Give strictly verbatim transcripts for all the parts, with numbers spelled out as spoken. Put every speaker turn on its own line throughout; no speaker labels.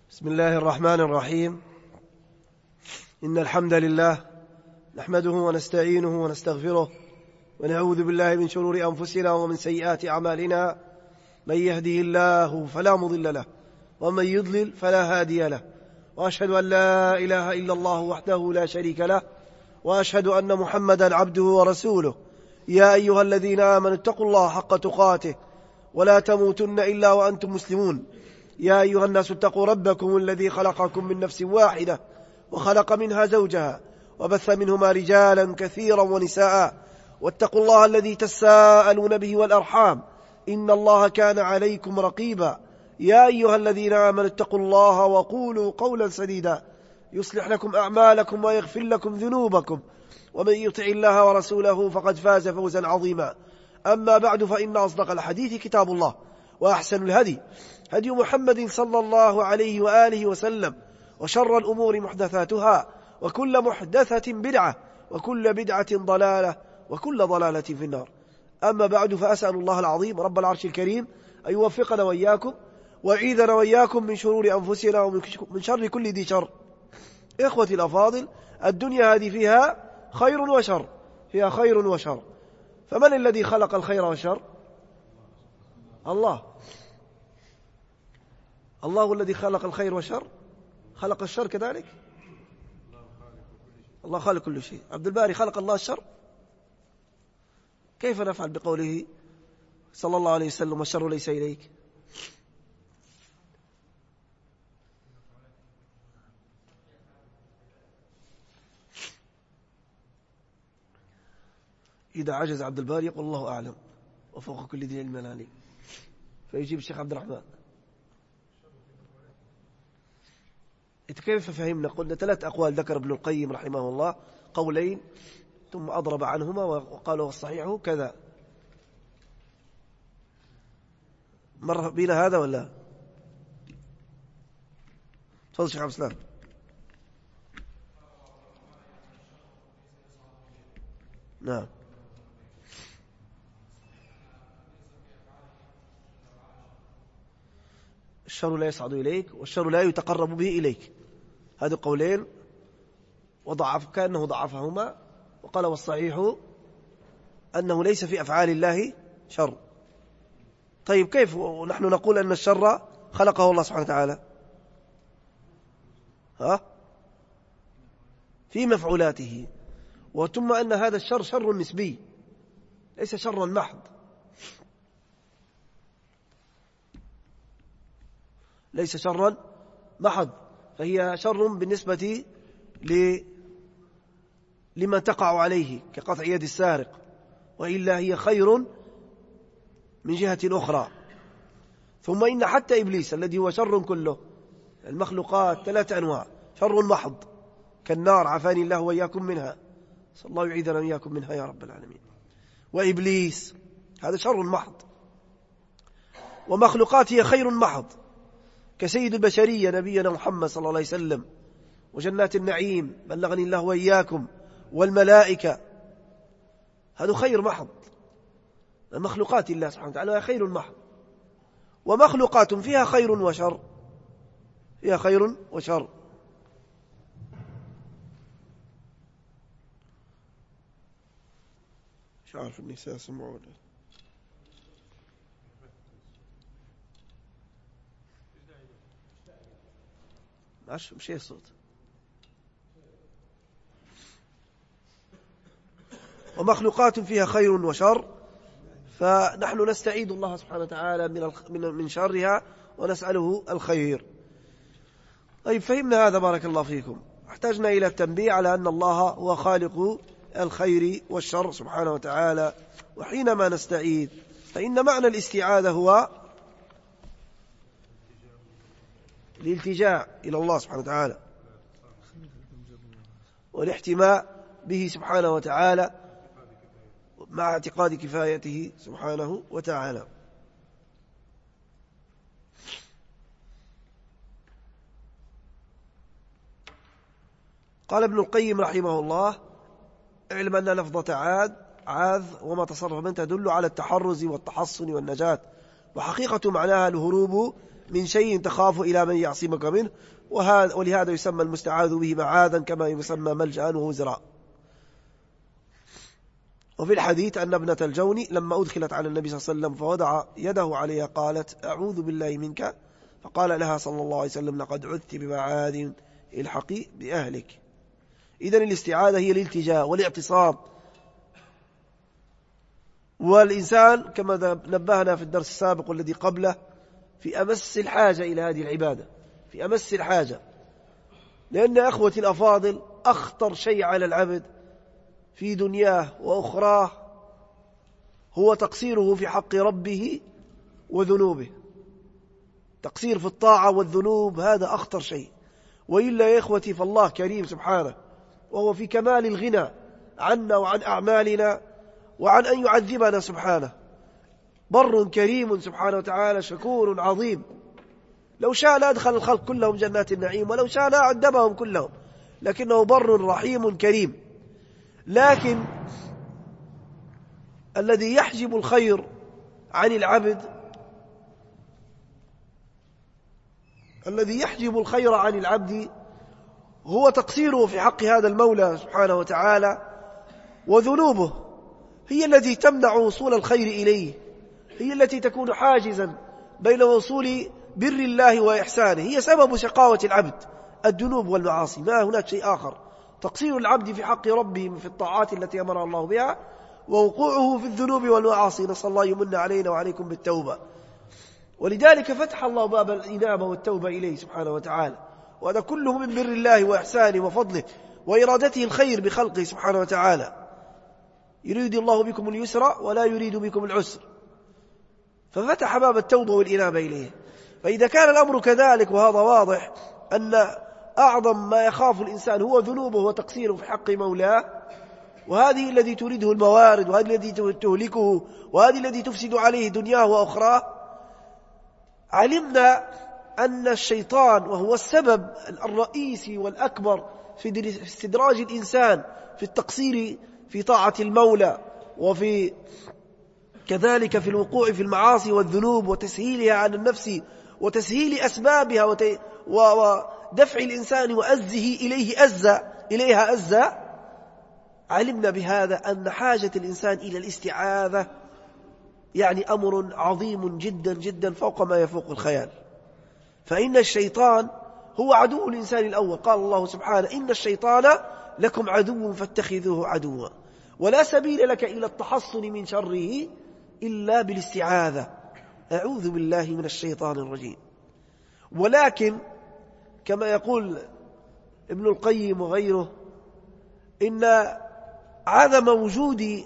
بسم الله الرحمن الرحيم. إن الحمد لله نحمده ونستعينه ونستغفره ونعوذ بالله من شرور أنفسنا ومن سيئات أعمالنا. من يهده الله فلا مضل له ومن يضلل فلا هادي له، وأشهد أن لا إله إلا الله وحده لا شريك له، وأشهد أن محمدا عبده ورسوله. يا أيها الذين آمنوا اتقوا الله حق تقاته ولا تموتن إلا وأنتم مسلمون. يا أيها الناس اتقوا ربكم الذي خلقكم من نفس واحدة وخلق منها زوجها وبث منهما رجالا كثيرا ونساء، واتقوا الله الذي تساءلون به والأرحام إن الله كان عليكم رقيبا. يا أيها الذين آمنوا اتقوا الله وقولوا قولا سديدا يصلح لكم أعمالكم ويغفر لكم ذنوبكم، ومن يطع الله ورسوله فقد فاز فوزا عظيما. أما بعد، فإن أصدق الحديث كتاب الله، وأحسن الهدي هدي محمد صلى الله عليه وآله وسلم، وشر الأمور محدثاتها، وكل محدثة بدعة، وكل بدعة ضلالة، وكل ضلالة في النار. أما بعد، فأسأل الله العظيم رب العرش الكريم أن يوفقنا وإياكم ويعيذنا وإياكم من شرور أنفسنا ومن شر كل ذي شر. إخوتي الأفاضل، الدنيا هذه فيها خير وشر، فيها خير وشر. فمن الذي خلق الخير والشر؟ الله. الله هو الذي خلق الخير والشر. خلق الشر كذلك؟ الله خالق كل شيء. عبد الباري، خلق الله الشر؟ كيف نفعل بقوله صلى الله عليه وسلم والشر ليس إليك؟ إذا عجز عبد الباري يقول الله أعلم وفوق كل ذي علم عليم، فيجيب الشيخ عبد الرحمن. كيف فهمنا؟ قلنا ثلاث أقوال ذكر ابن القيم رحمه الله، قولين ثم أضرب عنهما وقال والصحيح كذا. مر بنا هذا ولا؟ تفضل شيخ عبد السلام. نعم. الشر لا يصعد إليك والشر لا يتقرب به إليك. هذا قولين وضعف كأنه ضعفهما، وقال والصحيح أنه ليس في أفعال الله شر. طيب، كيف نحن نقول أن الشر خلقه الله سبحانه وتعالى؟ ها؟ في مفعولاته، وثم أن هذا الشر شر نسبي ليس شرا محض، ليس شرا محض، فهي شر بالنسبة ل... لمن تقع عليه كقطع يد السارق، وإلا هي خير من جهة أخرى. ثم إن حتى إبليس الذي هو شر كله، المخلوقات ثلاث أنواع: شر محض كالنار، عافاني الله وإياكم منها، صلى الله يعيذنا وإياكم منها يا رب العالمين. وإبليس هذا شر محض، ومخلوقات هي خير محض كسيد البشرية نبينا محمد صلى الله عليه وسلم، وجنات النعيم بلغني الله وإياكم، والملائكة، هذا خير محض. المخلوقات الله سبحانه وتعالى خير محض، ومخلوقات فيها خير وشر، فيها خير وشر. مش عارف النساء سمعوا مش مش الصوت. ومخلوقات فيها خير وشر، فنحن نستعيذ الله سبحانه وتعالى من من شرها ونسأله الخير. طيب، فهمنا هذا بارك الله فيكم. احتاجنا إلى التنبيه على أن الله هو خالق الخير والشر سبحانه وتعالى. وحينما نستعيذ فإن معنى الاستعاذة هو الالتجاء إلى الله سبحانه وتعالى والاحتماء به سبحانه وتعالى مع اعتقاد كفايته سبحانه وتعالى. قال ابن القيم رحمه الله: اعلم أن لفظة عاد عاذ وما تصرف من تدل على التحرز والتحصن والنجاة، وحقيقة معناها الهروب من شيء تخاف إلى من يعصمك منه، وهذا ولهذا يسمى المستعاذ به معاذا كما يسمى ملجأ ووزراء. وفي الحديث أن ابنة الجون لما أدخلت على النبي صلى الله عليه وسلم فوضع يده عليها قالت أعوذ بالله منك، فقال لها صلى الله عليه وسلم لقد عذت بمعاذ الحقي بأهلك. إذن الاستعاذة هي الالتجاء والاعتصام، والإنسان كما نبهنا في الدرس السابق والذي قبله في أمس الحاجة إلى هذه العبادة، في أمس الحاجة، لأن أخوتي الأفاضل أخطر شيء على العبد في دنياه وأخراه هو تقصيره في حق ربه وذنوبه. تقصير في الطاعة والذنوب هذا أخطر شيء، وإلا يا إخوتي فالله كريم سبحانه، وهو في كمال الغنى عنا وعن أعمالنا وعن أن يعذبنا سبحانه. بر كريم سبحانه وتعالى، شكور عظيم، لو شاء لا أدخل الخلق كلهم جنات النعيم، ولو شاء لا عذبهم كلهم، لكنه بر رحيم كريم. لكن الذي يحجب الخير عن العبد الذي يحجب الخير عن العبد هو تقصيره في حق هذا المولى سبحانه وتعالى، وذنوبه هي التي تمنع وصول الخير إليه، هي التي تكون حاجزا بين وصول بر الله وإحسانه، هي سبب شقاوة العبد الذنوب والمعاصي، ما هناك شيء آخر. تقصير العبد في حق ربه في الطاعات التي أمر الله بها، ووقوعه في الذنوب والمعاصي. نسأل الله يمن علينا وعليكم بالتوبة. ولذلك فتح الله باب الإنابة والتوبة إليه سبحانه وتعالى، وهذا كله من بر الله وإحسانه وفضله وإرادته الخير بخلقه سبحانه وتعالى. يريد الله بكم اليسر ولا يريد بكم العسر، ففتح باب التوبة والإنابة إليه. فإذا كان الأمر كذلك، وهذا واضح أن أعظم ما يخاف الإنسان هو ذنوبه وتقصيره في حق مولاه، وهذه الذي تريده الموارد، وهذه التي تهلكه، وهذه التي تفسد عليه دنياه وأخراه، علمنا أن الشيطان وهو السبب الرئيسي والأكبر في استدراج الإنسان في التقصير في طاعة المولى، وفي كذلك في الوقوع في المعاصي والذنوب وتسهيلها على النفس وتسهيل أسبابها ودفع الإنسان وأزه إليه أزة إليها أزة. علمنا بهذا أن حاجة الإنسان إلى الاستعاذة يعني أمر عظيم جدا جدا فوق ما يفوق الخيال. فإن الشيطان هو عدو الإنسان الأول. قال الله سبحانه إن الشيطان لكم عدو فاتخذوه عدوا، ولا سبيل لك إلى التحصن من شره إلا بالاستعاذة. أعوذ بالله من الشيطان الرجيم. ولكن كما يقول ابن القيم وغيره إن عدم وجود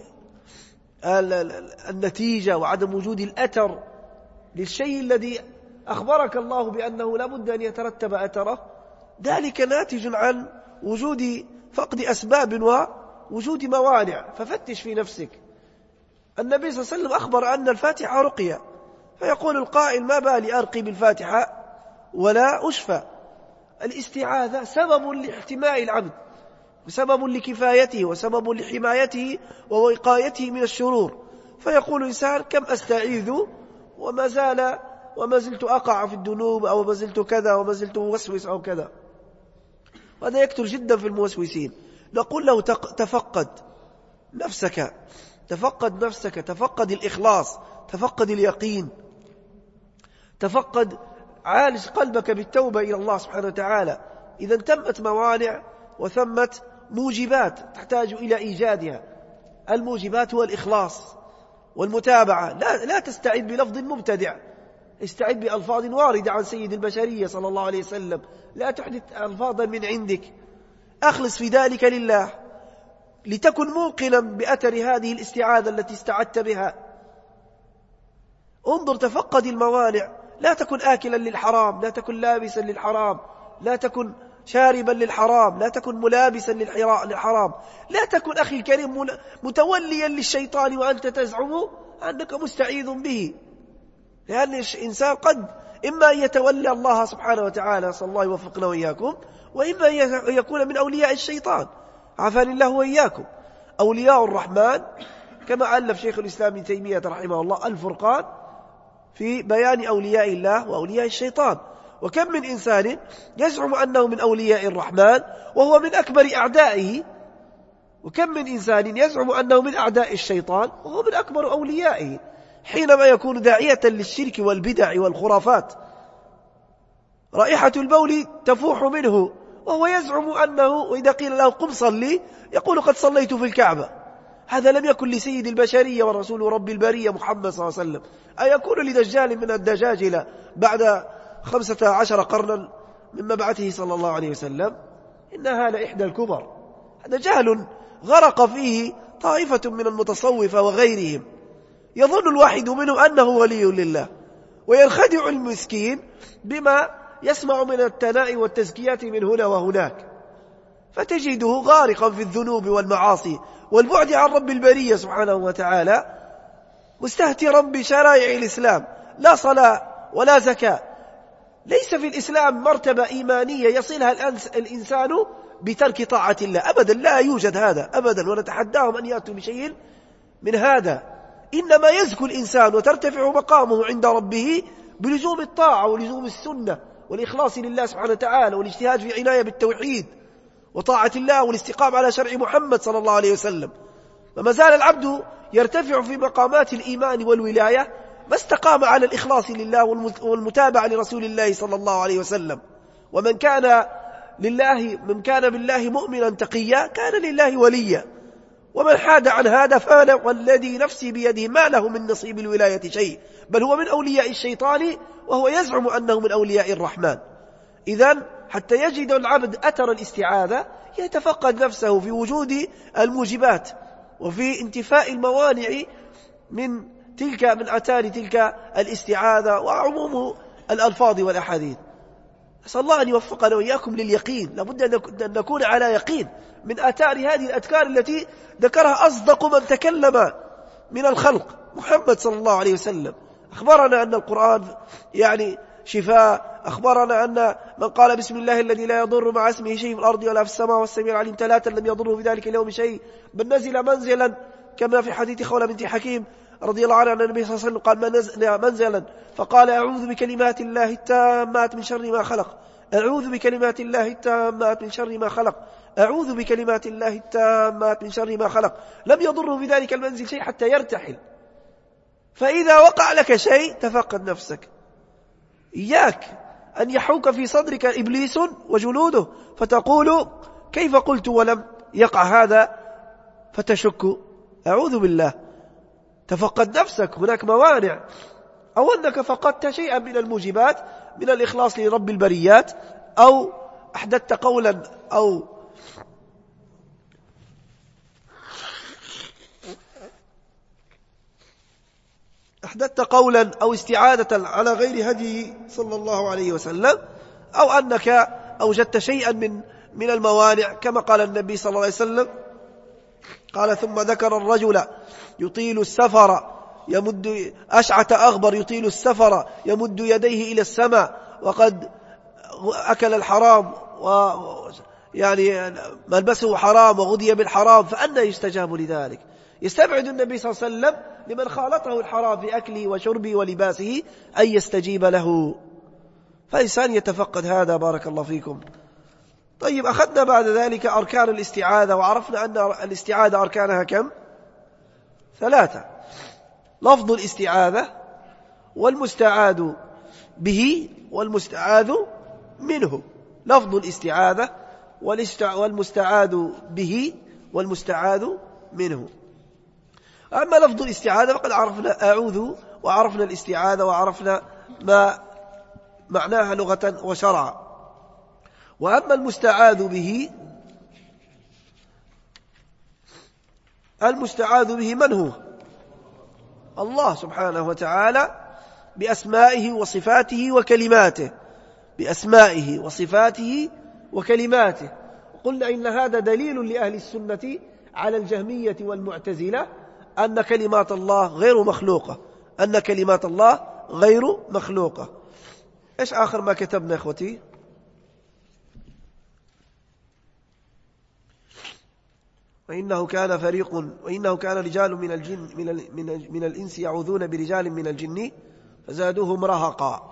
النتيجة وعدم وجود الأثر للشيء الذي أخبرك الله بأنه لا بد أن يترتب أثره، ذلك ناتج عن وجود فقد أسباب ووجود موانع. ففتش في نفسك. النبي صلى الله عليه وسلم أخبر أن الفاتحة رقية، فيقول القائل ما بالي أرقي بالفاتحة ولا أشفى. الاستعاذة سبب لاحتماء العبد، وسبب لكفايته، وسبب لحمايته ووقايته من الشرور. فيقول الإنسان كم أستعيذ وما زال وما زلت أقع في الذنوب، أو ما زلت كذا وما زلت موسوس أو كذا. وهذا يكثر جدا في الموسوسين. نقول له تفقد نفسك، تفقد نفسك، تفقد الإخلاص، تفقد اليقين، تفقد، عالج قلبك بالتوبة إلى الله سبحانه وتعالى. إذا تمت موانع وثمت موجبات تحتاج إلى إيجادها. الموجبات هو الإخلاص والمتابعة. لا, لا تستعد بلفظ مبتدع، استعد بألفاظ واردة عن سيد البشرية صلى الله عليه وسلم. لا تحدث ألفاظا من عندك. أخلص في ذلك لله لتكن موقنا بأثر هذه الاستعاذة التي استعدت بها. انظر، تفقد الموانع. لا تكن آكلا للحرام، لا تكن لابسا للحرام، لا تكن شاربا للحرام، لا تكن ملابسا للحرام، لا تكن أخي الكريم متوليا للشيطان وأنت تزعم أنك مستعيذ به. لأن الإنسان قد إما أن يتولى الله سبحانه وتعالى، صلى الله يوفقنا وإياكم، وإما أن يكون من أولياء الشيطان، عافاني الله وإياكم. أولياء الرحمن كما ألف شيخ الإسلام ابن تيمية رحمه الله الفرقان، في بيان أولياء الله وأولياء الشيطان. وكم من إنسان يزعم أنه من أولياء الرحمن وهو من أكبر أعدائه، وكم من إنسان يزعم أنه من أعداء الشيطان وهو من أكبر أوليائه، حينما يكون داعية للشرك والبدع والخرافات رائحة البول تفوح منه، وهو يزعم أنه وإذا قيل له قم صلي يقول قد صليت في الكعبة. هذا لم يكن لسيد البشرية ورسول رب البرية محمد صلى الله عليه وسلم. أيكون لدجال من الدجاجلة بعد خمسة عشر قرنا من مبعثه صلى الله عليه وسلم؟ إنها لإحدى الكبر. هذا جهل غرق فيه طائفة من المتصوفة وغيرهم، يظن الواحد منهم أنه ولي لله، وينخدع المسكين بما يسمع من الثناء والتزكيات من هنا وهناك، فتجده غارقا في الذنوب والمعاصي والبعد عن رب البرية سبحانه وتعالى، مستهترا بشرائع الإسلام، لا صلاة ولا زكاة. ليس في الإسلام مرتبة إيمانية يصلها الإنسان بترك طاعة الله أبدا، لا يوجد هذا أبدا، ونتحداهم أن يأتوا بشيء من هذا. إنما يزكو الإنسان وترتفع مقامه عند ربه بلزوم الطاعة ولزوم السنة والإخلاص لله سبحانه وتعالى، والاجتهاد في عناية بالتوحيد وطاعة الله والاستقامة على شرع محمد صلى الله عليه وسلم. فما زال العبد يرتفع في مقامات الإيمان والولاية ما استقام على الإخلاص لله والمتابعة لرسول الله صلى الله عليه وسلم. ومن كان لله من كان بالله مؤمنا تقيا كان لله وليا، ومن حاد عن هذا فانا والذي نفسي بيده ما له من نصيب الولاية شيء، بل هو من أولياء الشيطان وهو يزعم أنه من أولياء الرحمن. إذن حتى يجد العبد أثر الاستعاذة يتفقد نفسه في وجود الموجبات وفي انتفاء الموانع من تلك من آثار تلك الاستعاذة وعموم الألفاظ والأحاديث. أسأل الله أن يوفقنا وإياكم لليقين. لابد أن نكون على يقين من آثار هذه الأذكار التي ذكرها أصدق من تكلم من الخلق محمد صلى الله عليه وسلم. أخبرنا أن القرآن يعني شفاء، أخبرنا أن من قال بسم الله الذي لا يضر مع اسمه شيء في الأرض ولا في السماء والسميع العليم ثلاثا لم يضره في ذلك اليوم شيء، بل نزل منزلا كما في حديث خولة بنت حكيم رضي الله عنها أن النبي صلى الله عليه وسلم قال من نزل منزلا فقال أعوذ بكلمات الله التامات من شر ما خلق، أعوذ بكلمات الله التامات من شر ما خلق، أعوذ بكلمات الله التامات من شر ما خلق، لم يضره في ذلك المنزل شيء حتى يرتحل. فإذا وقع لك شيء تفقد نفسك، إياك أن يحوك في صدرك إبليس وجنوده فتقول كيف قلت ولم يقع هذا، فتشك. أعوذ بالله، تفقد نفسك، هناك موانع، أو أنك فقدت شيئا من الموجبات من الإخلاص لرب البريات، أو أحدثت قولا أو أحدثت قولا أو استعادة على غير هديه صلى الله عليه وسلم، أو أنك أوجدت شيئا من من الموانع كما قال النبي صلى الله عليه وسلم. قال ثم ذكر الرجل يطيل السفر يمد أشعث أغبر يطيل السفر يمد يديه إلى السماء وقد أكل الحرام ويعني ملبسه حرام وغذي بالحرام، فأنى يستجاب لذلك؟ يستبعد النبي صلى الله عليه وسلم لمن خالطه الحرام في أكله وشربه ولباسه أن يستجيب له، فإنسان يتفقد هذا. بارك الله فيكم. طيب، أخذنا بعد ذلك أركان الاستعاذة، وعرفنا أن الاستعاذة أركانها كم؟ ثلاثة: لفظ الاستعاذة، والمستعاذ به، والمستعاذ منه. لفظ الاستعاذة والمستعاذ به والمستعاذ منه. أما لفظ الاستعاذة فقد عرفنا أعوذ، وعرفنا الاستعاذة، وعرفنا ما معناها لغة وشرعا. وأما المستعاذ به، المستعاذ به من هو؟ الله سبحانه وتعالى بأسمائه وصفاته وكلماته، بأسمائه وصفاته وكلماته. قلنا إن هذا دليل لأهل السنة على الجهمية والمعتزلة أن كلمات الله غير مخلوقة، أن كلمات الله غير مخلوقة. إيش آخر ما كتبنا إخوتي؟ وإنه كان فريق وإنه كان رجال من الجن من, ال من, ال من الإنس يعوذون برجال من الجن فزادوهم رهقا.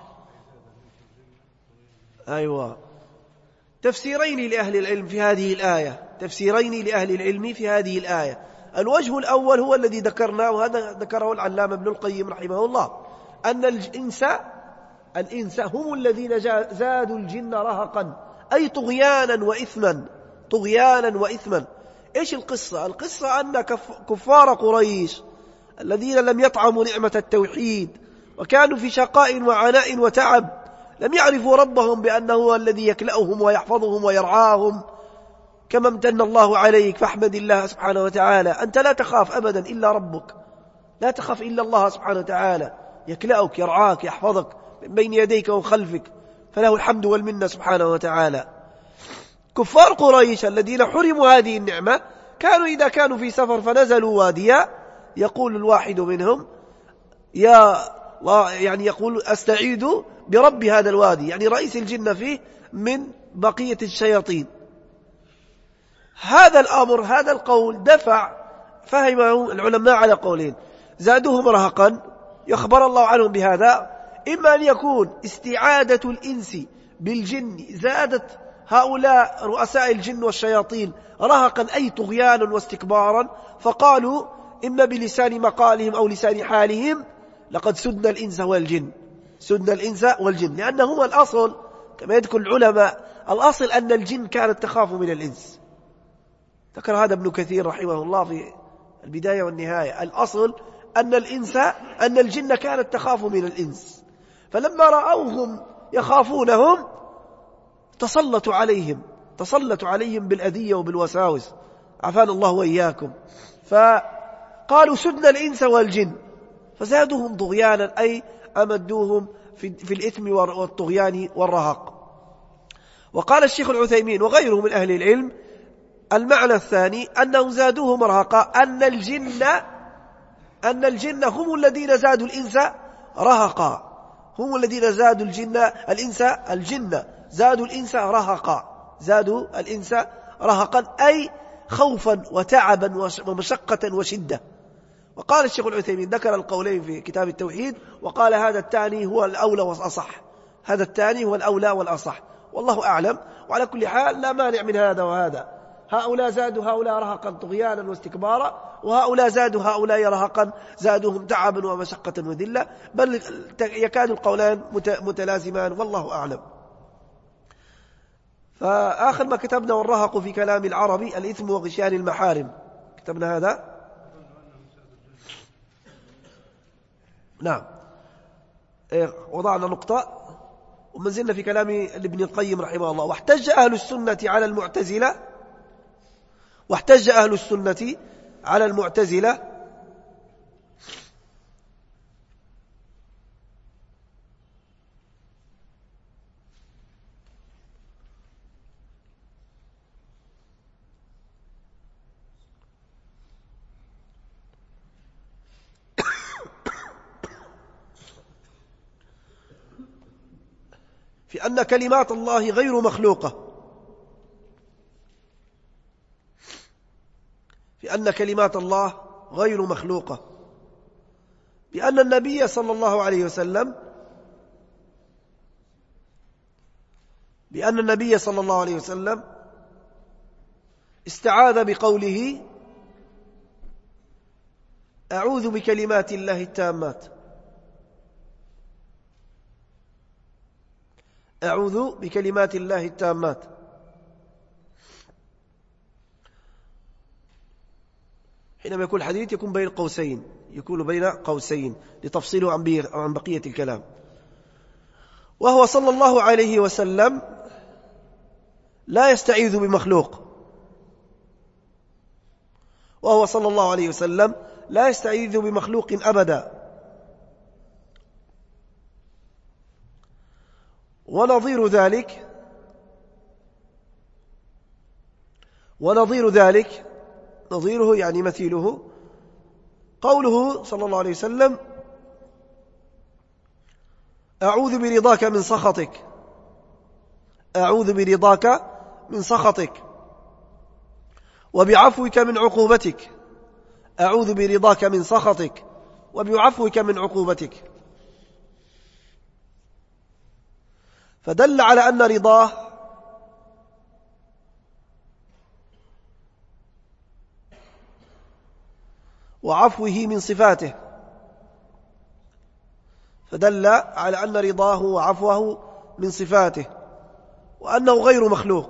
أيوة، تفسيرين لأهل العلم في هذه الآية، تفسيرين لأهل العلم في هذه الآية. الوجه الأول هو الذي ذكرناه، وهذا ذكره العلامة ابن القيم رحمه الله، أن الإنس الإنس هم الذين زادوا الجن رهقا، أي طغيانا وإثما، طغيانا وإثما. إيش القصة؟ القصة أن كفار قريش الذين لم يطعموا نعمة التوحيد وكانوا في شقاء وعناء وتعب، لم يعرفوا ربهم بأنه هو الذي يكلأهم ويحفظهم ويرعاهم كما امتن الله عليك، فاحمد الله سبحانه وتعالى. أنت لا تخاف أبدا إلا ربك، لا تخاف إلا الله سبحانه وتعالى، يكلأك يرعاك يحفظك من بين يديك وخلفك، فله الحمد والمنة سبحانه وتعالى. كفار قريش الذين حرموا هذه النعمة كانوا إذا كانوا في سفر فنزلوا واديا يقول الواحد منهم يا الله، يعني يقول أستعيذ برب هذا الوادي، يعني رئيس الجن فيه، من بقية الشياطين. هذا الأمر، هذا القول دفع فهمه العلماء على قولين: زادوهم رهقا، يخبر الله عنهم بهذا، إما أن يكون استعادة الإنس بالجن زادت هؤلاء رؤساء الجن والشياطين رهقا أي طغيانا واستكبارا، فقالوا إما بلسان مقالهم أو لسان حالهم: لقد سدنا الإنس والجن، سدنا الإنس والجن، لأنهما الأصل كما يذكر العلماء، الأصل أن الجن كانت تخاف من الإنس. ذكر هذا ابن كثير رحمه الله في البداية والنهاية. الأصل أن الإنس أن الجن كانت تخاف من الإنس، فلما رأوهم يخافونهم تسلطوا عليهم، تسلطوا عليهم بالأذية وبالوساوس، عافانا الله وإياكم. فقالوا سدنا الإنس والجن، فزادوهم طغيانا أي أمدوهم في, في الإثم والطغيان والرهق. وقال الشيخ العثيمين وغيره من أهل العلم: المعنى الثاني أنهم زادوهم رهقا، أن الجن أن الجن هم الذين زادوا الإنس رهقا، هم الذين زادوا الجن الإنس الجن زادوا الإنس رهقا، زادوا الإنس رهقا أي خوفا وتعبا ومشقة وشدة. وقال الشيخ العثيمين ذكر القولين في كتاب التوحيد، وقال هذا الثاني هو الأولى والأصح، هذا الثاني هو الأولى والأصح، والله أعلم. وعلى كل حال لا مانع من هذا وهذا، هؤلاء زادوا هؤلاء رهقا طغيانا واستكبارا، وهؤلاء زادوا هؤلاء رهقا زادوهم تعبا ومشقة وذلة، بل يكاد القولان متلازمان، والله أعلم. فآخر ما كتبنا: والرهق في كلام العربي الإثم وغشيان المحارم. كتبنا هذا، نعم، وضعنا نقطة وما زلنا في كلام ابن القيم رحمه الله. واحتج أهل السنة على المعتزلة واحتج أهل السنة على المعتزلة في أن كلمات الله غير مخلوقة، في أن كلمات الله غير مخلوقة، بأن النبي صلى الله عليه وسلم بأن النبي صلى الله عليه وسلم استعاذ بقوله: أعوذ بكلمات الله التامات، أعوذ بكلمات الله التامات. حينما يكون الحديث يكون بين قوسين، يكون بين قوسين لتفصيله عن بقية الكلام. وهو صلى الله عليه وسلم لا يستعيذ بمخلوق، وهو صلى الله عليه وسلم لا يستعيذ بمخلوق أبدا. ونظير ذلك ونظير ذلك نظيره يعني مثيله قوله صلى الله عليه وسلم: أعوذ برضاك من سخطك، أعوذ برضاك من سخطك، وبعفوك من عقوبتك، أعوذ برضاك من سخطك وبعفوك من عقوبتك. فدل على أن رضاه وعفوه من صفاته، فدل على أن رضاه وعفوه من صفاته وأنه غير مخلوق.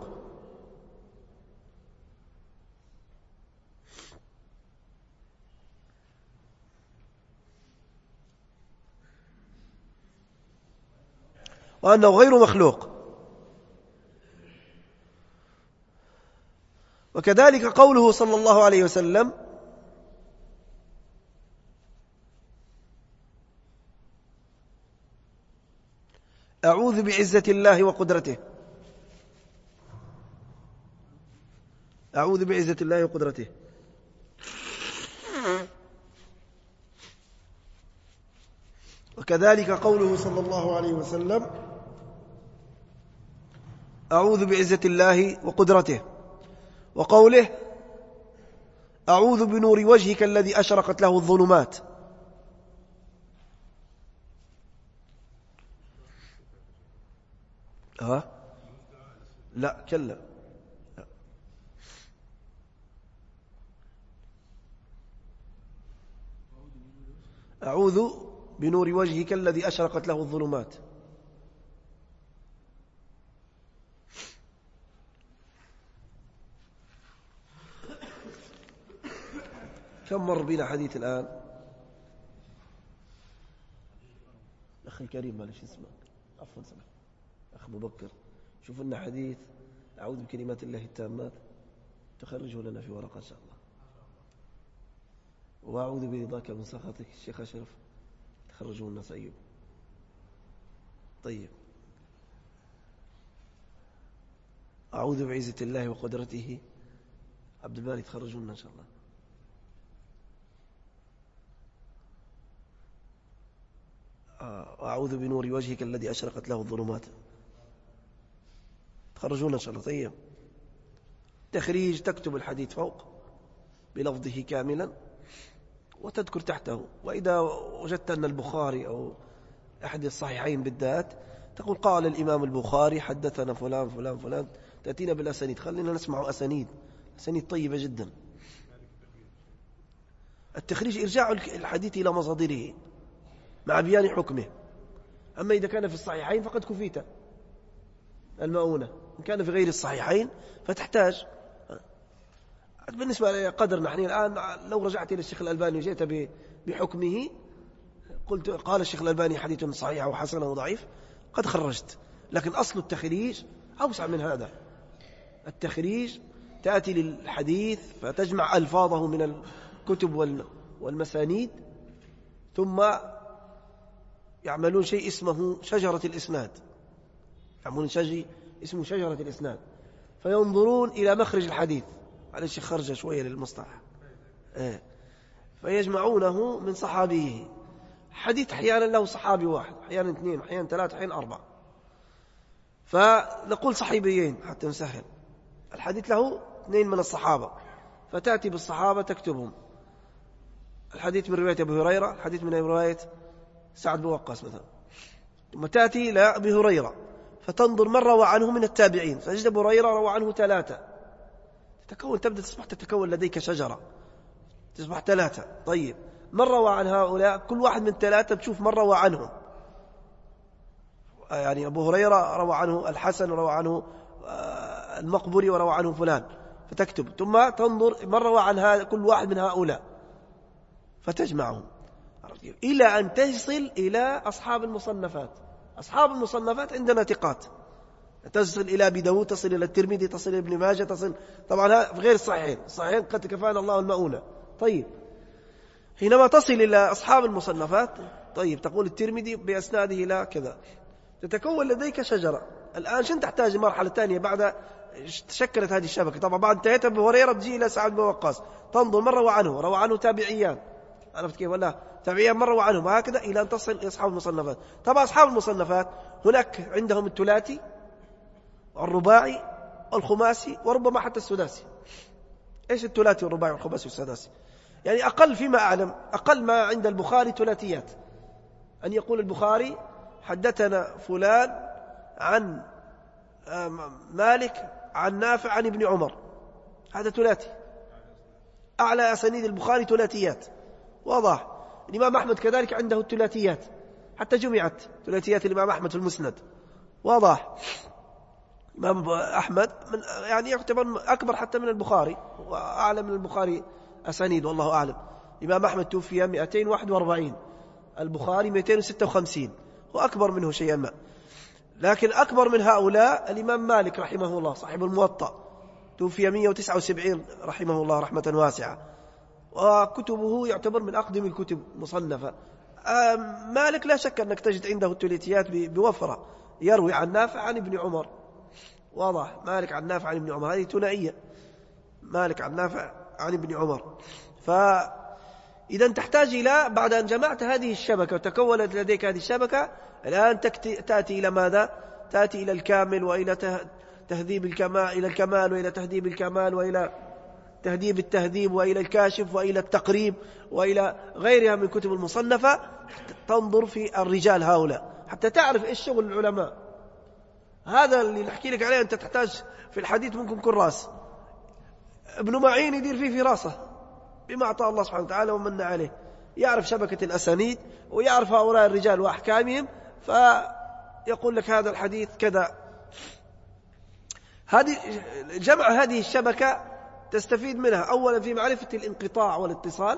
وأنه غير مخلوق. وكذلك قوله صلى الله عليه وسلم: أعوذ بعزة الله وقدرته، أعوذ بعزة الله وقدرته. وكذلك قوله صلى الله عليه وسلم: أعوذ بعزة الله وقدرته. وقوله: أعوذ بنور وجهك الذي أشرقت له الظلمات. ها؟ لا كلا. أعوذ بنور وجهك الذي أشرقت له الظلمات. كم مر بنا حديث الآن؟ أخي الكريم معلش اسمع، عفوا سمح أخ أبو بكر، شوف لنا حديث أعوذ بكلمات الله التامات تخرجه لنا في ورقة إن شاء الله. وأعوذ برضاك من سخطك الشيخ أشرف تخرجه الناس أيوب. طيب، أعوذ بعزة الله وقدرته عبد الباري تخرجه لنا إن شاء الله. أعوذ بنور وجهك الذي أشرقت له الظلمات تخرجون إن شاء الله. طيب، تخريج تكتب الحديث فوق بلفظه كاملا وتذكر تحته. وإذا وجدت أن البخاري أو أحد الصحيحين بالذات تقول قال الإمام البخاري حدثنا فلان فلان فلان، تأتينا بالأسانيد. خلينا نسمع أسانيد، أسانيد طيبة جدا. التخريج إرجاع الحديث إلى مصادره مع بيان حكمه. أما إذا كان في الصحيحين فقد كفيت المؤونة، إن كان في غير الصحيحين فتحتاج. بالنسبة لقدر نحن الآن لو رجعت إلى الشيخ الألباني وجئت بحكمه قلت قال الشيخ الألباني حديث صحيح وحسن وضعيف قد خرجت. لكن أصل التخريج أوسع من هذا. التخريج تأتي للحديث فتجمع ألفاظه من الكتب والمسانيد، ثم يعملون شيء اسمه شجرة الإسناد، يعملون شيء اسمه شجرة الإسناد، فينظرون إلى مخرج الحديث. معلش خرج شوية للمصطلح. إيه. فيجمعونه من صحابيه. حديث أحيانا له صحابي واحد، أحيانا اثنين، أحيانا ثلاثة، أحيانا أربعة، فنقول صحيبيين حتى نسهل. الحديث له اثنين من الصحابة، فتأتي بالصحابة تكتبهم. الحديث من رواية أبي هريرة، الحديث من رواية سعد بن وقاص مثلا. ثم تأتي إلى أبي هريرة فتنظر من روى عنه من التابعين، فجد أبو هريرة روى عنه ثلاثة، تتكون تبدأ تصبح تتكون لديك شجرة تصبح ثلاثة. طيب، من روى عن هؤلاء؟ كل واحد من ثلاثة بتشوف من روى عنهم. يعني أبو هريرة روى عنه الحسن وروى عنه المقبري وروى عنه فلان، فتكتب. ثم تنظر من روى عن هذا كل واحد من هؤلاء فتجمعهم إلى أن تصل إلى أصحاب المصنفات. أصحاب المصنفات عندنا ثقات، تصل إلى أبي داود، تصل إلى الترمذي، تصل إلى ابن ماجه، تصل طبعا في غير الصحيحين. الصحيحين قد كفانا الله المؤونة. طيب، حينما تصل إلى أصحاب المصنفات، طيب تقول الترمذي بأسناده إلى كذا، تتكون لديك شجرة. الآن شن تحتاج مرحلة ثانية بعد تشكلت هذه الشبكة؟ طبعا بعد انتهيت أبو هريرة تجي إلى سعد بن وقاص، تنظر من روى عنه، روى عنه تابعيان، عرفت كيف ولا تابعيان من روى عنهم، هكذا إلى أن تصل إلى أصحاب المصنفات. طبعا أصحاب المصنفات هناك عندهم الثلاثي والرباعي والخماسي وربما حتى السداسي. إيش الثلاثي والرباعي والخماسي والسداسي؟ يعني أقل فيما أعلم، أقل ما عند البخاري ثلاثيات، أن يقول البخاري حدثنا فلان عن مالك عن نافع عن ابن عمر، هذا ثلاثي. أعلى أسانيد البخاري ثلاثيات، واضح. الإمام أحمد كذلك عنده الثلاثيات، حتى جمعت ثلاثيات الإمام أحمد في المسند، واضح. الإمام أحمد من يعني يعتبر أكبر حتى من البخاري، وأعلى من البخاري أسانيد، والله أعلم. الإمام أحمد توفي مئتين وواحد وأربعين، البخاري مئتين وستة وخمسين، وأكبر منه شيئا ما. لكن أكبر من هؤلاء الإمام مالك رحمه الله صاحب الموطأ، توفي مئة وتسعة وسبعين رحمه الله رحمة واسعة، وكتبه يعتبر من أقدم الكتب مصنفة. مالك لا شك أنك تجد عنده الثلاثيات بوفرة، يروي عن نافع عن ابن عمر، واضح. مالك عن نافع عن ابن عمر، هذه ثنائية، مالك عن نافع عن ابن عمر. فإذا تحتاج إلى، بعد أن جمعت هذه الشبكة وتكونت لديك هذه الشبكة، الآن تأتي إلى ماذا؟ تأتي إلى الكامل، وإلى تهذيب الكمال، إلى الكمال، وإلى تهذيب الكمال، وإلى تهذيب التهذيب، وإلى الكاشف، وإلى التقريب، وإلى غيرها من كتب المصنفة. تنظر في الرجال هؤلاء حتى تعرف إيش شغل العلماء. هذا اللي نحكي لك عليه أنت تحتاج في الحديث ممكن كراس. ابن معين يدير فيه في راسه بما أعطاه الله سبحانه وتعالى ومن عليه، يعرف شبكة الأسانيد ويعرف هؤلاء الرجال وأحكامهم، فيقول لك هذا الحديث كذا. هذه جمع هذه الشبكة تستفيد منها أولا في معرفة الانقطاع والاتصال،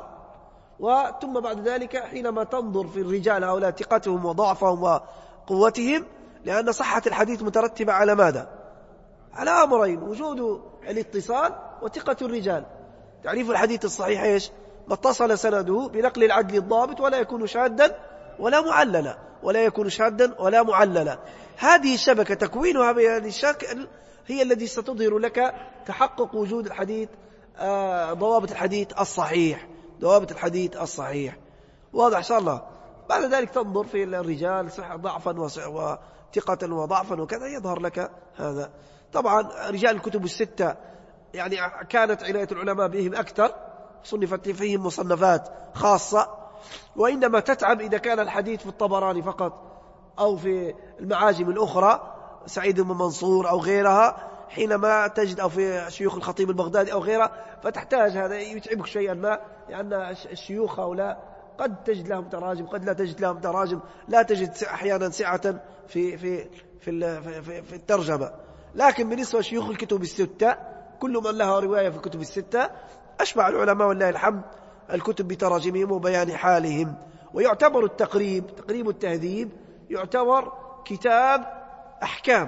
وثم بعد ذلك حينما تنظر في الرجال هؤلاء ثقتهم وضعفهم وقوتهم، لأن صحة الحديث مترتبة على ماذا؟ على أمرين: وجود الاتصال وثقة الرجال. تعريف الحديث الصحيح إيش؟ ما اتصل سنده بنقل العدل الضابط، ولا يكون شاذا ولا معللا، ولا يكون شاذا ولا معللا. هذه الشبكة تكوينها بهذا الشكل هي الذي ستظهر لك تحقق وجود الحديث، آه ضوابط الحديث الصحيح، ضوابط الحديث الصحيح، واضح إن شاء الله. بعد ذلك تنظر في الرجال ضعفا وثقة وضعفا وكذا، يظهر لك هذا. طبعا رجال الكتب الستة يعني كانت عناية العلماء بهم أكثر، صنفت فيهم مصنفات خاصة، وإنما تتعب إذا كان الحديث في الطبراني فقط أو في المعاجم الأخرى، سعيد بن منصور أو غيرها، حينما تجد، أو في شيوخ الخطيب البغدادي أو غيرها، فتحتاج هذا يتعبك شيئا ما، لأن الشيوخ هؤلاء قد تجد لهم تراجم، قد لا تجد لهم تراجم، لا تجد أحيانا سعة في في في في, في الترجمة. لكن بالنسبة لشيوخ الكتب الستة، كل من لها رواية في الكتب الستة أشبع العلماء والله الحمد الكتب بتراجمهم وبيان حالهم. ويعتبر التقريب، تقريب التهذيب، يعتبر كتاب أحكام،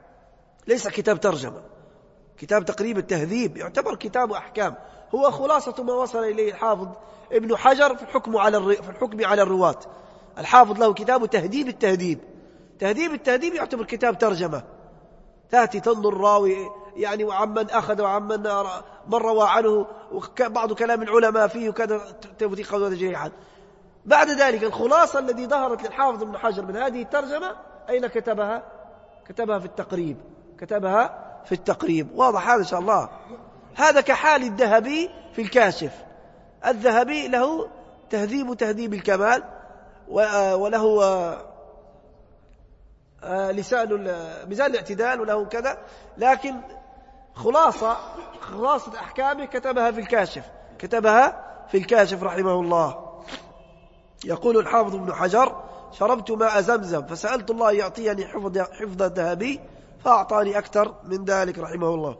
ليس كتاب ترجمة. كتاب تقريب التهذيب يعتبر كتاب أحكام، هو خلاصة ما وصل إليه الحافظ ابن حجر في الحكم على الر... في الحكم على الرواة. الحافظ له كتاب تهذيب التهذيب. تهذيب التهذيب يعتبر كتاب ترجمة، تأتي تنظر راوي يعني وعمن أخذ وعمن من روى عنه، وبعض كلام العلماء فيه وكذا، توثيقا وتجريحا. بعد ذلك الخلاصة الذي ظهرت للحافظ ابن حجر من هذه الترجمة أين كتبها؟ كتبها في التقريب، كتبها في التقريب، واضح هذا إن شاء الله. هذا كحال الذهبي في الكاشف. الذهبي له تهذيب تهذيب الكمال، وله لسان ميزان الاعتدال، وله كذا، لكن خلاصة خلاصة أحكامه كتبها في الكاشف، كتبها في الكاشف رحمه الله. يقول الحافظ ابن حجر: شربت ماء زمزم فسألت الله يعطيني حفظ حفظ الذهبي فأعطاني أكثر من ذلك رحمه الله.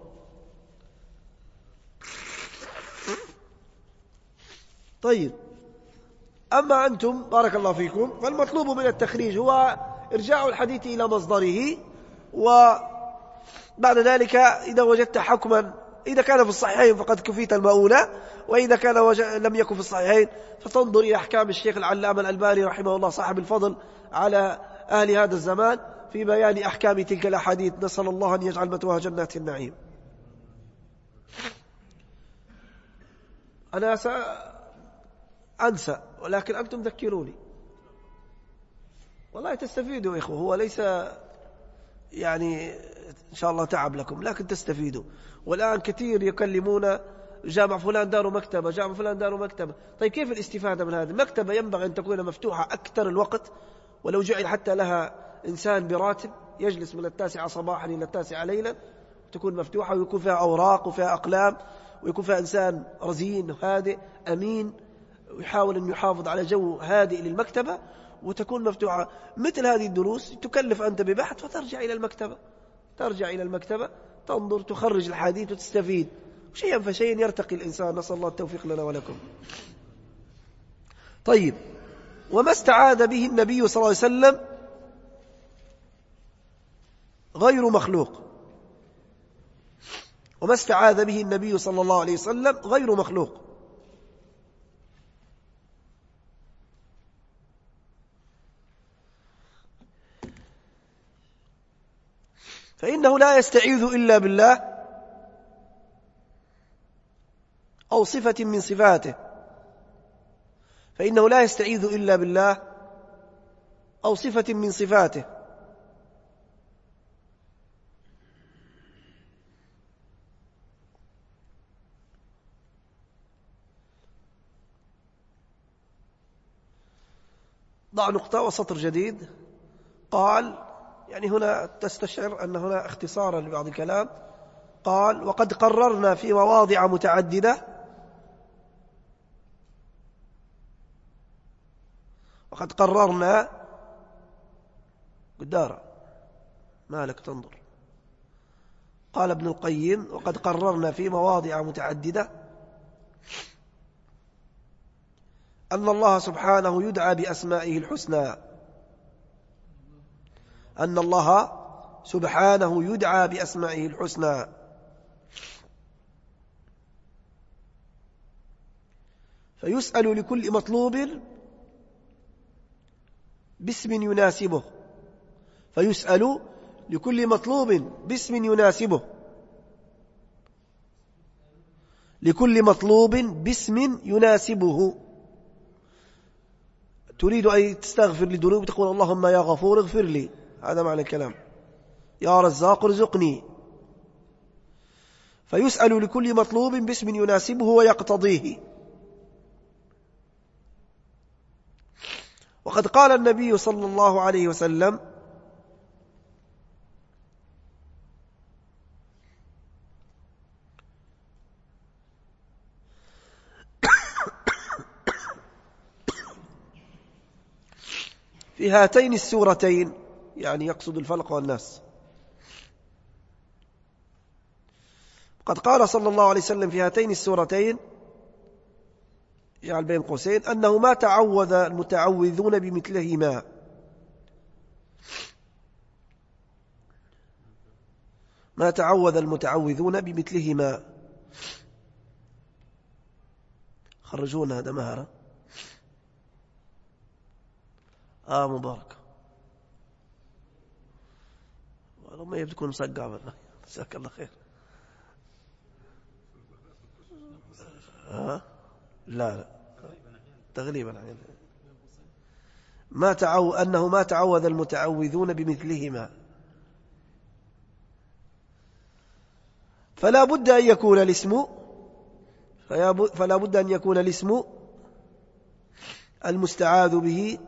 طيب، أما أنتم بارك الله فيكم، فالمطلوب من التخريج هو إرجاع الحديث إلى مصدره، وبعد ذلك إذا وجدت حكما، إذا كان في الصحيحين فقد كفيت المؤونة، وإذا كان لم يكن في الصحيحين فتنظر إلى أحكام الشيخ العلامة الألباني رحمه الله صاحب الفضل على أهل هذا الزمان في بيان أحكام تلك الأحاديث. نسأل الله أن يجعل مثواها جنات النعيم. أنا سأنسى ولكن أنتم ذكروني، والله تستفيدوا يا إخوة. هو ليس يعني إن شاء الله تعب لكم، لكن تستفيدوا. والآن كثير يكلمون جامع فلان دار مكتبة، جامع فلان دار مكتبة. طيب كيف الاستفادة من هذه المكتبة؟ ينبغي أن تكون مفتوحة أكثر الوقت، ولو جعل حتى لها إنسان براتب يجلس من التاسعة صباحا إلى التاسعة ليلا، تكون مفتوحة ويكون فيها أوراق وفيها أقلام ويكون فيها إنسان رزين وهادئ أمين ويحاول أن يحافظ على جو هادئ للمكتبة، وتكون مفتوحة. مثل هذه الدروس تكلف أنت ببحث فترجع إلى المكتبة، ترجع إلى المكتبة تنظر تخرج الحديث وتستفيد، شيئا فشيئا يرتقي الإنسان. نسأل الله التوفيق لنا ولكم. طيب، وما استعاذ به النبي صلى الله عليه وسلم غير مخلوق، وما استعاذ به النبي صلى الله عليه وسلم غير مخلوق. فإنه لا يستعيذ إلا بالله أو صفة من صفاته، فإنه لا يستعيذ إلا بالله أو صفة من صفاته. ضع نقطة وسطر جديد. قال، يعني هنا تستشعر أن هنا اختصارا لبعض الكلام. قال: وقد قررنا في مواضع متعددة وقد قررنا قدارة مالك تنظر. قال ابن القيم: وقد قررنا في مواضع متعددة أن الله سبحانه يدعى بأسمائه الحسنى، أن الله سبحانه يدعى بأسمائه الحسنى، فيسأل لكل مطلوب باسم يناسبه، فيسأل لكل مطلوب باسم يناسبه، لكل مطلوب باسم يناسبه. تريد أن تستغفر لذنوب تقول: اللهم يا غفور اغفر لي، هذا معنى الكلام. يا رزاق ارزقني. فيسأل لكل مطلوب باسم يناسبه ويقتضيه. وقد قال النبي صلى الله عليه وسلم: في هاتين السورتين، يعني يقصد الفلق والناس، قد قال صلى الله عليه وسلم في هاتين السورتين، يعني بين قوسين، أنه ما تعوذ المتعوذون بمثلهما، ما تعوذ المتعوذون بمثلهما. خرجونا هذا مهرة. آه مبارك، والله ما يبدو تكون مصقع والله. جزاك الله خير. ها؟ لا لا تغليبا. ما تعو أنه ما تعوذ المتعوذون بمثلهما، فلا بد أن يكون الاسم فلا بد أن يكون الاسم المستعاذ به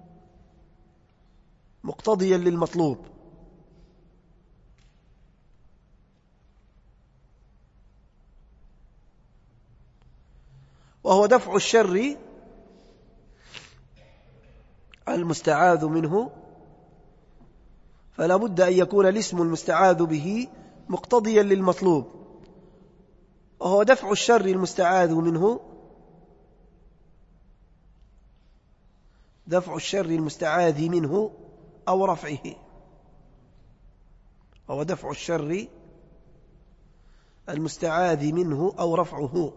مقتضيا للمطلوب، وهو دفع الشر المستعاذ منه. فلا بد أن يكون الاسم المستعاذ به مقتضيا للمطلوب، وهو دفع الشر المستعاذ منه دفع الشر المستعاذ منه أو رفعه، وهو دفع الشر المستعاذ منه أو رفعه.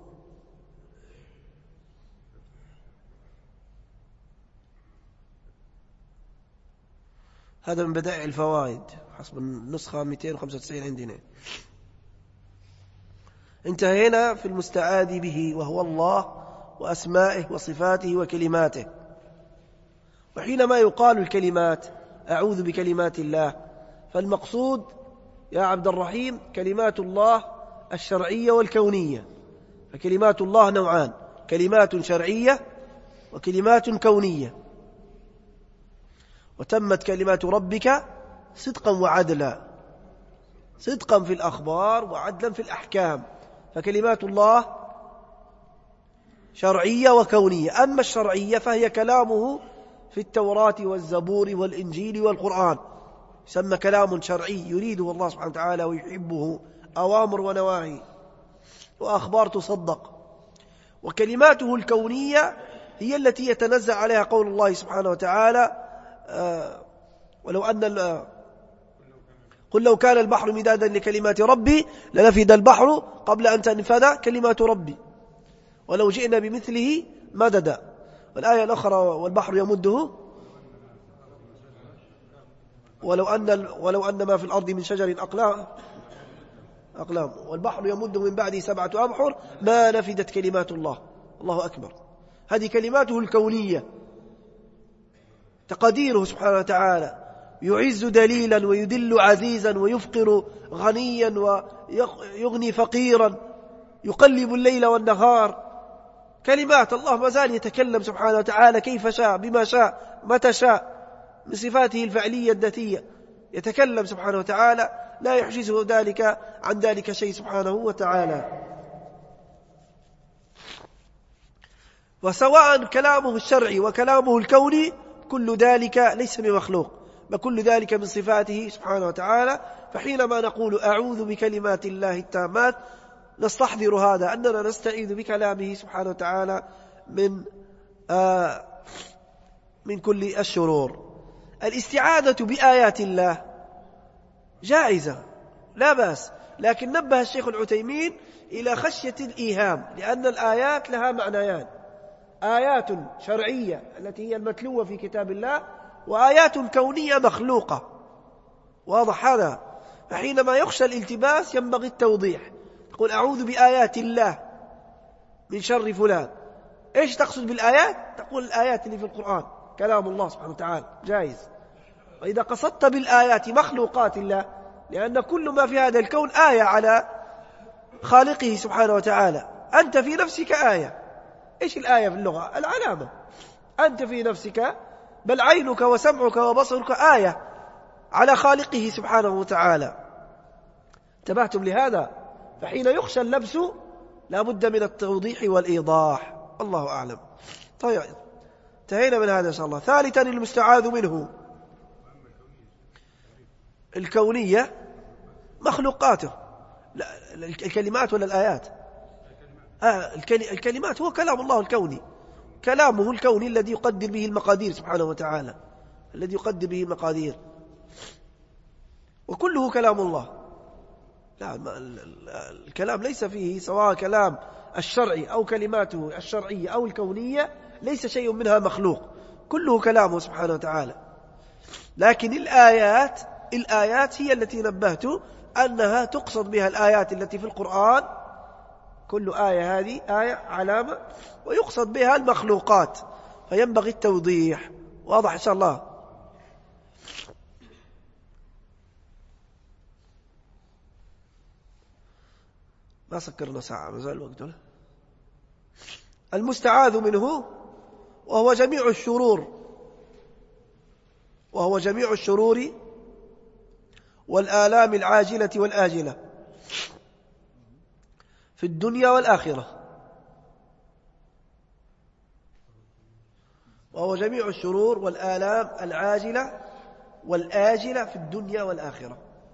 هذا من بدائع الفوائد حسب النسخة مئتين وخمسة وتسعين عندنا. انتهينا في المستعاذ به، وهو الله وأسمائه وصفاته وكلماته. وحينما يقال الكلمات أعوذ بكلمات الله، فالمقصود يا عبد الرحيم كلمات الله الشرعية والكونية. فكلمات الله نوعان: كلمات شرعية وكلمات كونية. وتمت كلمات ربك صدقا وعدلا، صدقا في الأخبار وعدلا في الأحكام. فكلمات الله شرعية وكونية. أما الشرعية فهي كلامه في التوراة والزبور والإنجيل والقرآن، يسمى كلام شرعي يريده الله سبحانه وتعالى ويحبه، أوامر ونواهي وأخبار تصدق. وكلماته الكونية هي التي يتنزل عليها قول الله سبحانه وتعالى آه ولو أن قل لو كان البحر مدادا لكلمات ربي لنفد البحر قبل أن تنفد كلمات ربي ولو جئنا بمثله مددا. والآية الأخرى والبحر يمده ولو أن, ولو أن ما في الأرض من شجر أقلام أقلام والبحر يمده من بعده سبعة أبحر ما نفدت كلمات الله. الله أكبر. هذه كلماته الكونية، تقديره سبحانه وتعالى، يعز دليلا ويدل عزيزا ويفقر غنيا ويغني فقيرا، يقلب الليل والنهار. كلمات الله ما زال يتكلم سبحانه وتعالى كيف شاء بما شاء متى شاء من صفاته الفعلية الذاتية، يتكلم سبحانه وتعالى لا يحجزه ذلك عن ذلك شيء سبحانه وتعالى. وسواء كلامه الشرعي وكلامه الكوني كل ذلك ليس بمخلوق، بل كل ذلك من صفاته سبحانه وتعالى. فحينما نقول أعوذ بكلمات الله التامات نستحضر هذا، أننا نستعيذ بكلامه سبحانه وتعالى من آه من كل الشرور. الاستعاذة بآيات الله جائزة لا بأس، لكن نبه الشيخ العثيمين إلى خشية الإيهام، لأن الآيات لها معنيان: آيات شرعية التي هي المتلوة في كتاب الله، وآيات كونية مخلوقة. واضح هذا؟ فحينما يخشى الالتباس ينبغي التوضيح. تقول أعوذ بآيات الله من شر فلان، إيش تقصد بالآيات؟ تقول الآيات اللي في القرآن كلام الله سبحانه وتعالى جائز. وإذا قصدت بالآيات مخلوقات الله، لأن كل ما في هذا الكون آية على خالقه سبحانه وتعالى. أنت في نفسك آية. إيش الآية في اللغة؟ العلامة. أنت في نفسك، بل عينك وسمعك وبصرك آية على خالقه سبحانه وتعالى. انتبهتم لهذا؟ فحين يخشى اللبس لا بد من التوضيح والإيضاح. الله أعلم. طيب انتهينا من هذا إن شاء الله. ثالثا المستعاذ منه الكونية مخلوقاته. الكلمات ولا الآيات؟ آه الكلمات هو كلام الله الكوني، كلامه الكوني الذي يقدر به المقادير سبحانه وتعالى، الذي يقدر به المقادير، وكله كلام الله. لا الكلام ليس فيه سواء كلام الشرعي أو كلماته الشرعية أو الكونية ليس شيء منها مخلوق، كله كلامه سبحانه وتعالى. لكن الآيات الآيات هي التي نبهت أنها تقصد بها الآيات التي في القرآن، كل آية هذه آية علامة، ويقصد بها المخلوقات، فينبغي التوضيح. واضح إن شاء الله؟ ما سكرنا ساعة، ما زال الوقت. المستعاذ منه وهو جميع الشرور وهو جميع الشرور والآلام العاجلة والآجلة في الدنيا والآخرة. وهو جميع الشرور والآلام العاجلة والآجلة في الدنيا والآخرة.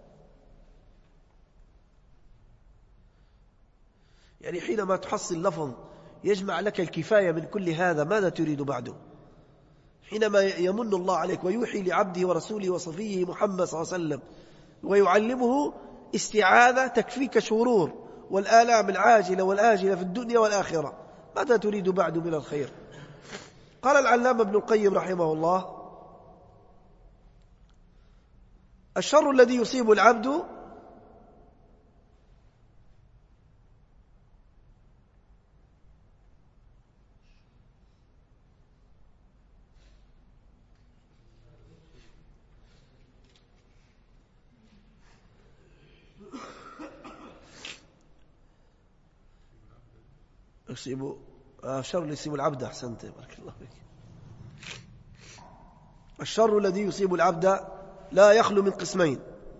يعني حينما تحصل لفظ يجمع لك الكفاية من كل هذا ماذا تريد بعده؟ حينما يمن الله عليك ويوحي لعبده ورسوله وصفيه محمد صلى الله عليه وسلم ويعلمه استعاذة تكفيك شرور والآلام العاجلة والآجلة في الدنيا والآخرة، ماذا تريد بعد من الخير؟ قال العلامة ابن القيم رحمه الله: الشر الذي يصيب العبد يصيب الشر الذي يصيب العبد أحسنت بارك الله فيك. الشر الذي يصيب العبد لا يخلو من قسمين.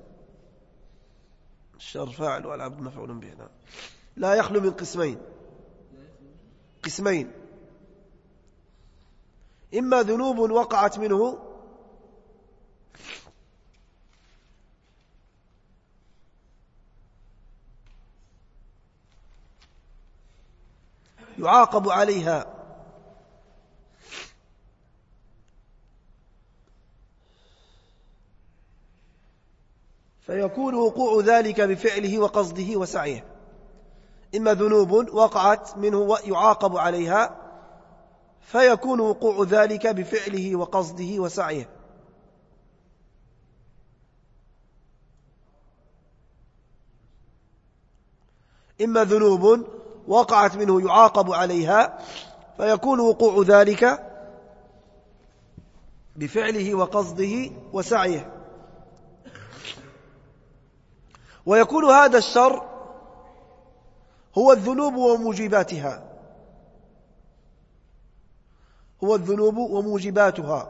الشر فاعل والعبد مفعول به. لا يخلو من قسمين قسمين إما ذنوب وقعت منه يعاقب عليها فيكون وقوع ذلك بفعله وقصده وسعيه. إما ذنوب وقعت منه يعاقب عليها فيكون وقوع ذلك بفعله وقصده وسعيه. إما ذنوب وقعت منه يعاقب عليها فيكون وقوع ذلك بفعله وقصده وسعيه. ويكون هذا الشر هو الذنوب وموجباتها هو الذنوب وموجباتها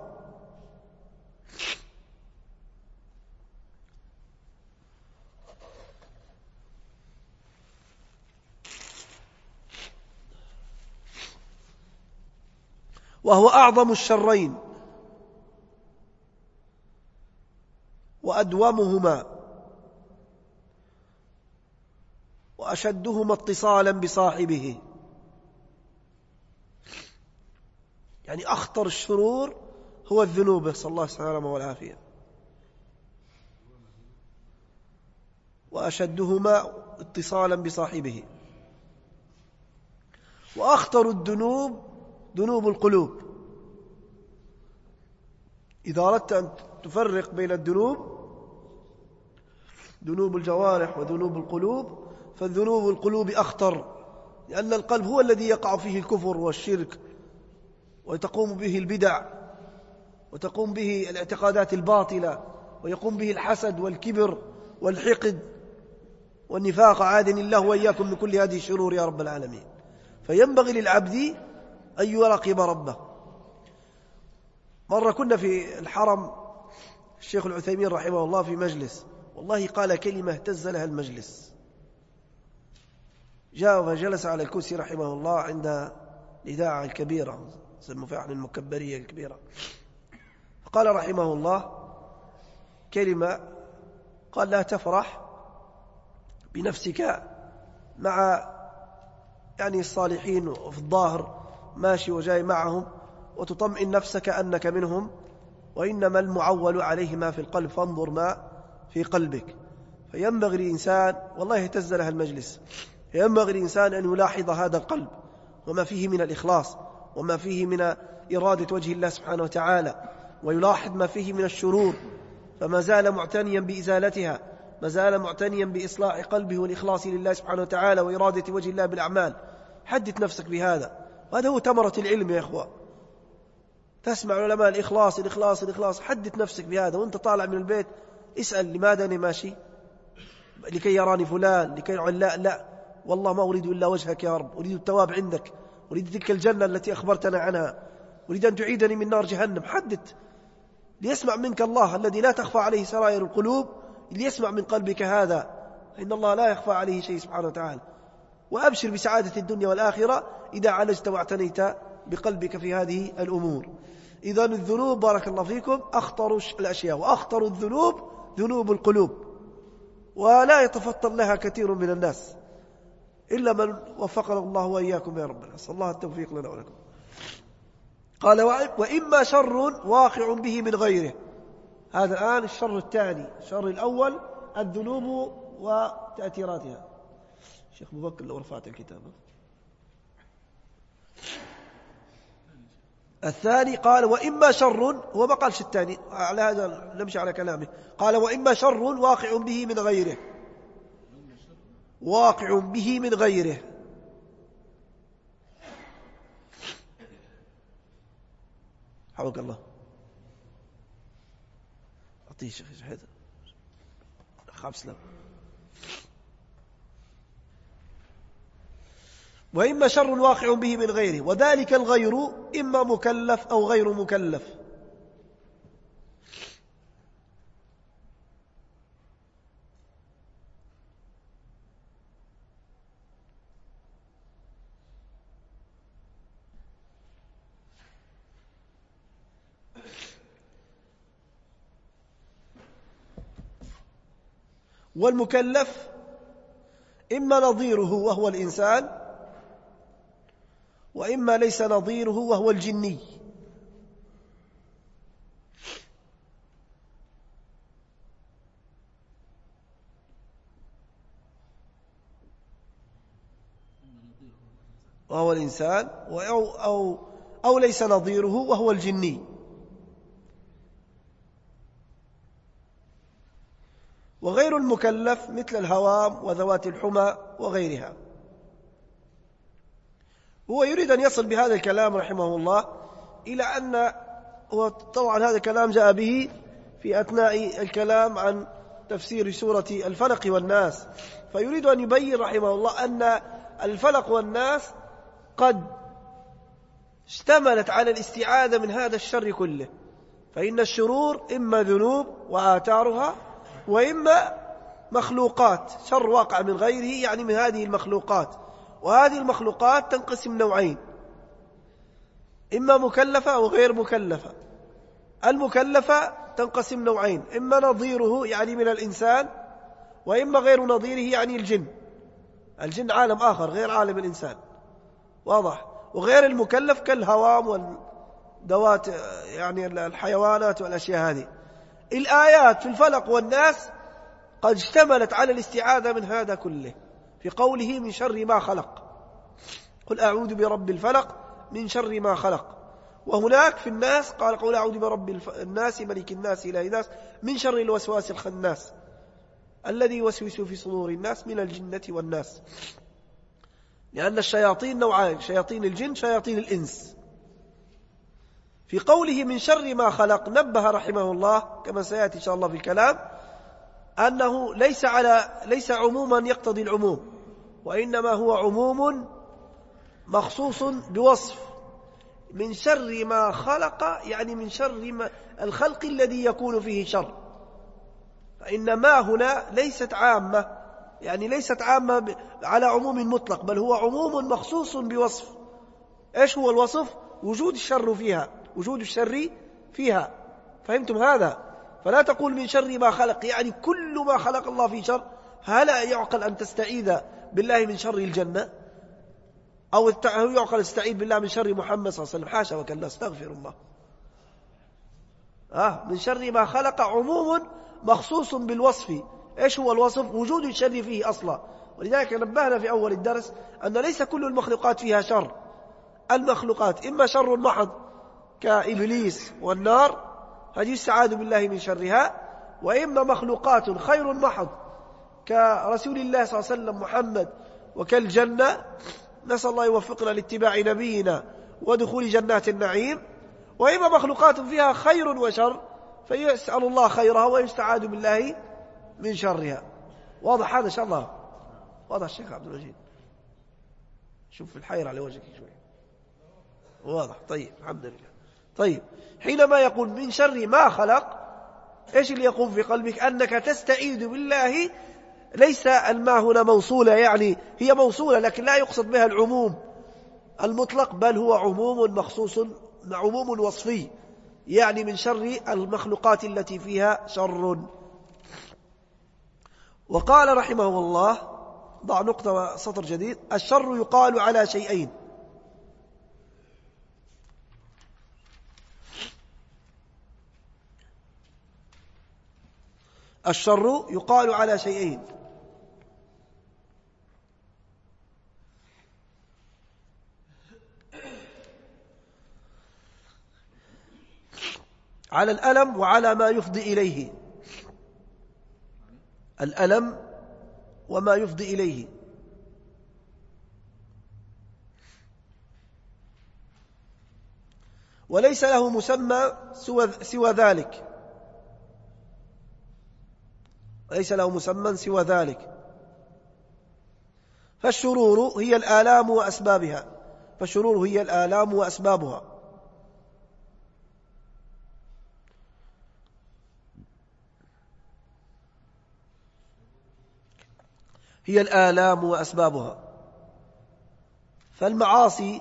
وهو أعظم الشرين وأدومهما وأشدهما اتصالا بصاحبه. يعني أخطر الشرور هو الذنوب، صلى الله السلامة والعافية، وأشدهما اتصالا بصاحبه. وأخطر الذنوب ذنوب القلوب. إذا أردت أن تفرق بين الذنوب ذنوب الجوارح وذنوب القلوب فالذنوب القلوب أخطر، لأن القلب هو الذي يقع فيه الكفر والشرك وتقوم به البدع وتقوم به الاعتقادات الباطلة ويقوم به الحسد والكبر والحقد والنفاق. عادني الله وإياكم من كل هذه الشرور يا رب العالمين. فينبغي للعبد أن يراقب ربه. مرة كنا في الحرم الشيخ العثيمين رحمه الله في مجلس، والله قال كلمة اهتز لها المجلس. جاء وجلس على الكرسي رحمه الله عند الإذاعة الكبيرة سموا عن المكبرية الكبيرة، فقال رحمه الله كلمة، قال لا تفرح بنفسك مع يعني الصالحين وفي الظاهر ماشي وجاي معهم وتطمئن نفسك أنك منهم، وإنما المعول عليه ما في القلب فانظر ما في قلبك. فينبغي الإنسان، والله اهتز لها المجلس، ينبغي الإنسان أن يلاحظ هذا القلب وما فيه من الإخلاص وما فيه من إرادة وجه الله سبحانه وتعالى، ويلاحظ ما فيه من الشرور، فما زال معتنيا بإزالتها، ما زال معتنيا بإصلاح قلبه والإخلاص لله سبحانه وتعالى وإرادة وجه الله بالأعمال. حدث نفسك بهذا، وهذا هو ثمرة العلم يا إخوة. تسمع علماء الإخلاص الإخلاص الإخلاص، حدث نفسك بهذا وأنت طالع من البيت اسأل لماذا أنا ماشي؟ لكي يراني فلان، لكي لا لا والله ما أريد إلا وجهك يا رب، أريد التواب عندك، أريد تلك الجنة التي أخبرتنا عنها، أريد أن تعيدني من نار جهنم. حدث ليسمع منك الله الذي لا تخفى عليه سرائر القلوب، ليسمع من قلبك هذا، إن الله لا يخفى عليه شيء سبحانه وتعالى. وأبشر بسعادة الدنيا والآخرة إذا عالجت واعتنيت بقلبك في هذه الأمور. إذن الذنوب بارك الله فيكم أخطر الأشياء، وأخطر الذنوب ذنوب القلوب، ولا يتفطن لها كثير من الناس إلا من وفقنا الله وإياكم يا رب. نسأل الله التوفيق لنا ولكم. قال وإما شر واقع به من غيره. هذا الآن الشر الثاني. الشر الأول الذنوب وتأثيراتها. شيخ أبو بكر لو رفعت الكتاب. الثاني قال وإما شر، هو ما قالش الثاني، على هذا نمشي على كلامه. قال وإما شر واقع به من غيره، واقع به من غيره. حوك الله أعطيه شيخ هذا خمس لهم. وإما شر واقع به من غيره، وذلك الغير إما مكلف أو غير مكلف. والمكلف إما نظيره وهو الإنسان، وإما ليس نظيره وهو الجني. وهو الإنسان أو, أو, أو ليس نظيره وهو الجني. وغير المكلف مثل الهوام وذوات الحمى وغيرها. هو يريد أن يصل بهذا الكلام رحمه الله إلى أن، وطبعا هذا الكلام جاء به في أثناء الكلام عن تفسير سورة الفلق والناس، فيريد أن يبين رحمه الله أن الفلق والناس قد اشتملت على الاستعاذة من هذا الشر كله. فإن الشرور إما ذنوب وآثارها، وإما مخلوقات، شر واقع من غيره يعني من هذه المخلوقات. وهذه المخلوقات تنقسم نوعين: إما مكلفة وغير مكلفة. المكلفة تنقسم نوعين: إما نظيره يعني من الإنسان، وإما غير نظيره يعني الجن. الجن عالم آخر غير عالم الإنسان، واضح. وغير المكلف كالهوام والدوات يعني الحيوانات والأشياء هذه. الآيات في الفلق والناس قد اشتملت على الاستعاذة من هذا كله، في قوله من شر ما خلق، قل أعوذ برب الفلق من شر ما خلق. وهناك في الناس قال قل أعوذ برب الناس ملك الناس إله الناس من شر الوسواس الخناس الذي يوسوس في صدور الناس من الجنة والناس. لأن الشياطين نوعان: شياطين الجن شياطين الإنس. في قوله من شر ما خلق نبه رحمه الله كما سيأتي إن شاء الله في الكلام أنه ليس على ليس عموما يقتضي العموم، وإنما هو عموم مخصوص بوصف. من شر ما خلق يعني من شر ما الخلق الذي يكون فيه شر. فإن ما هنا ليست عامة، يعني ليست عامة على عموم مطلق، بل هو عموم مخصوص بوصف. إيش هو الوصف؟ وجود الشر فيها، وجود الشر فيها. فهمتم هذا؟ فلا تقول من شر ما خلق يعني كل ما خلق الله في شر. هلا يعقل أن تستعيذ بالله من شر الجنة، أو يعقل تستعيذ بالله من شر محمد صلى الله عليه وسلم؟ حاشا وكلا، استغفر الله. آه من شر ما خلق عموم مخصوص بالوصف. إيش هو الوصف؟ وجود الشر فيه أصلا. ولذلك نبهنا في أول الدرس أن ليس كل المخلوقات فيها شر. المخلوقات إما شر محض كإبليس والنار، هذه يستعاذ بالله من شرها، وإما مخلوقات خير محض كرسول الله صلى الله عليه وسلم محمد وكالجنة، نسأل الله يوفقنا لاتباع نبينا ودخول جنات النعيم. وإما مخلوقات فيها خير وشر فيسأل الله خيرها ويستعاذ بالله من شرها. واضح هذا إن شاء الله؟ واضح الشيخ عبد المجيد؟ شوف الحيرة على وجهك شوي. واضح؟ طيب الحمد لله. طيب حينما يقول من شر ما خلق، إيش اللي يقوم في قلبك؟ أنك تستعيذ بالله. ليس الماء هنا موصولة، يعني هي موصولة لكن لا يقصد بها العموم المطلق، بل هو عموم مخصوص، عموم وصفي، يعني من شر المخلوقات التي فيها شر. وقال رحمه الله، ضع نقطة سطر جديد: الشر يقال على شيئين. الشر يقال على شيئين: على الألم وعلى ما يفضي إليه. الألم وما يفضي إليه. وليس له مسمى سوى ذلك، ليس له مسمى سوى ذلك. فالشرور هي الآلام وأسبابها، فالشرور هي الآلام وأسبابها. هي الآلام وأسبابها. فالمعاصي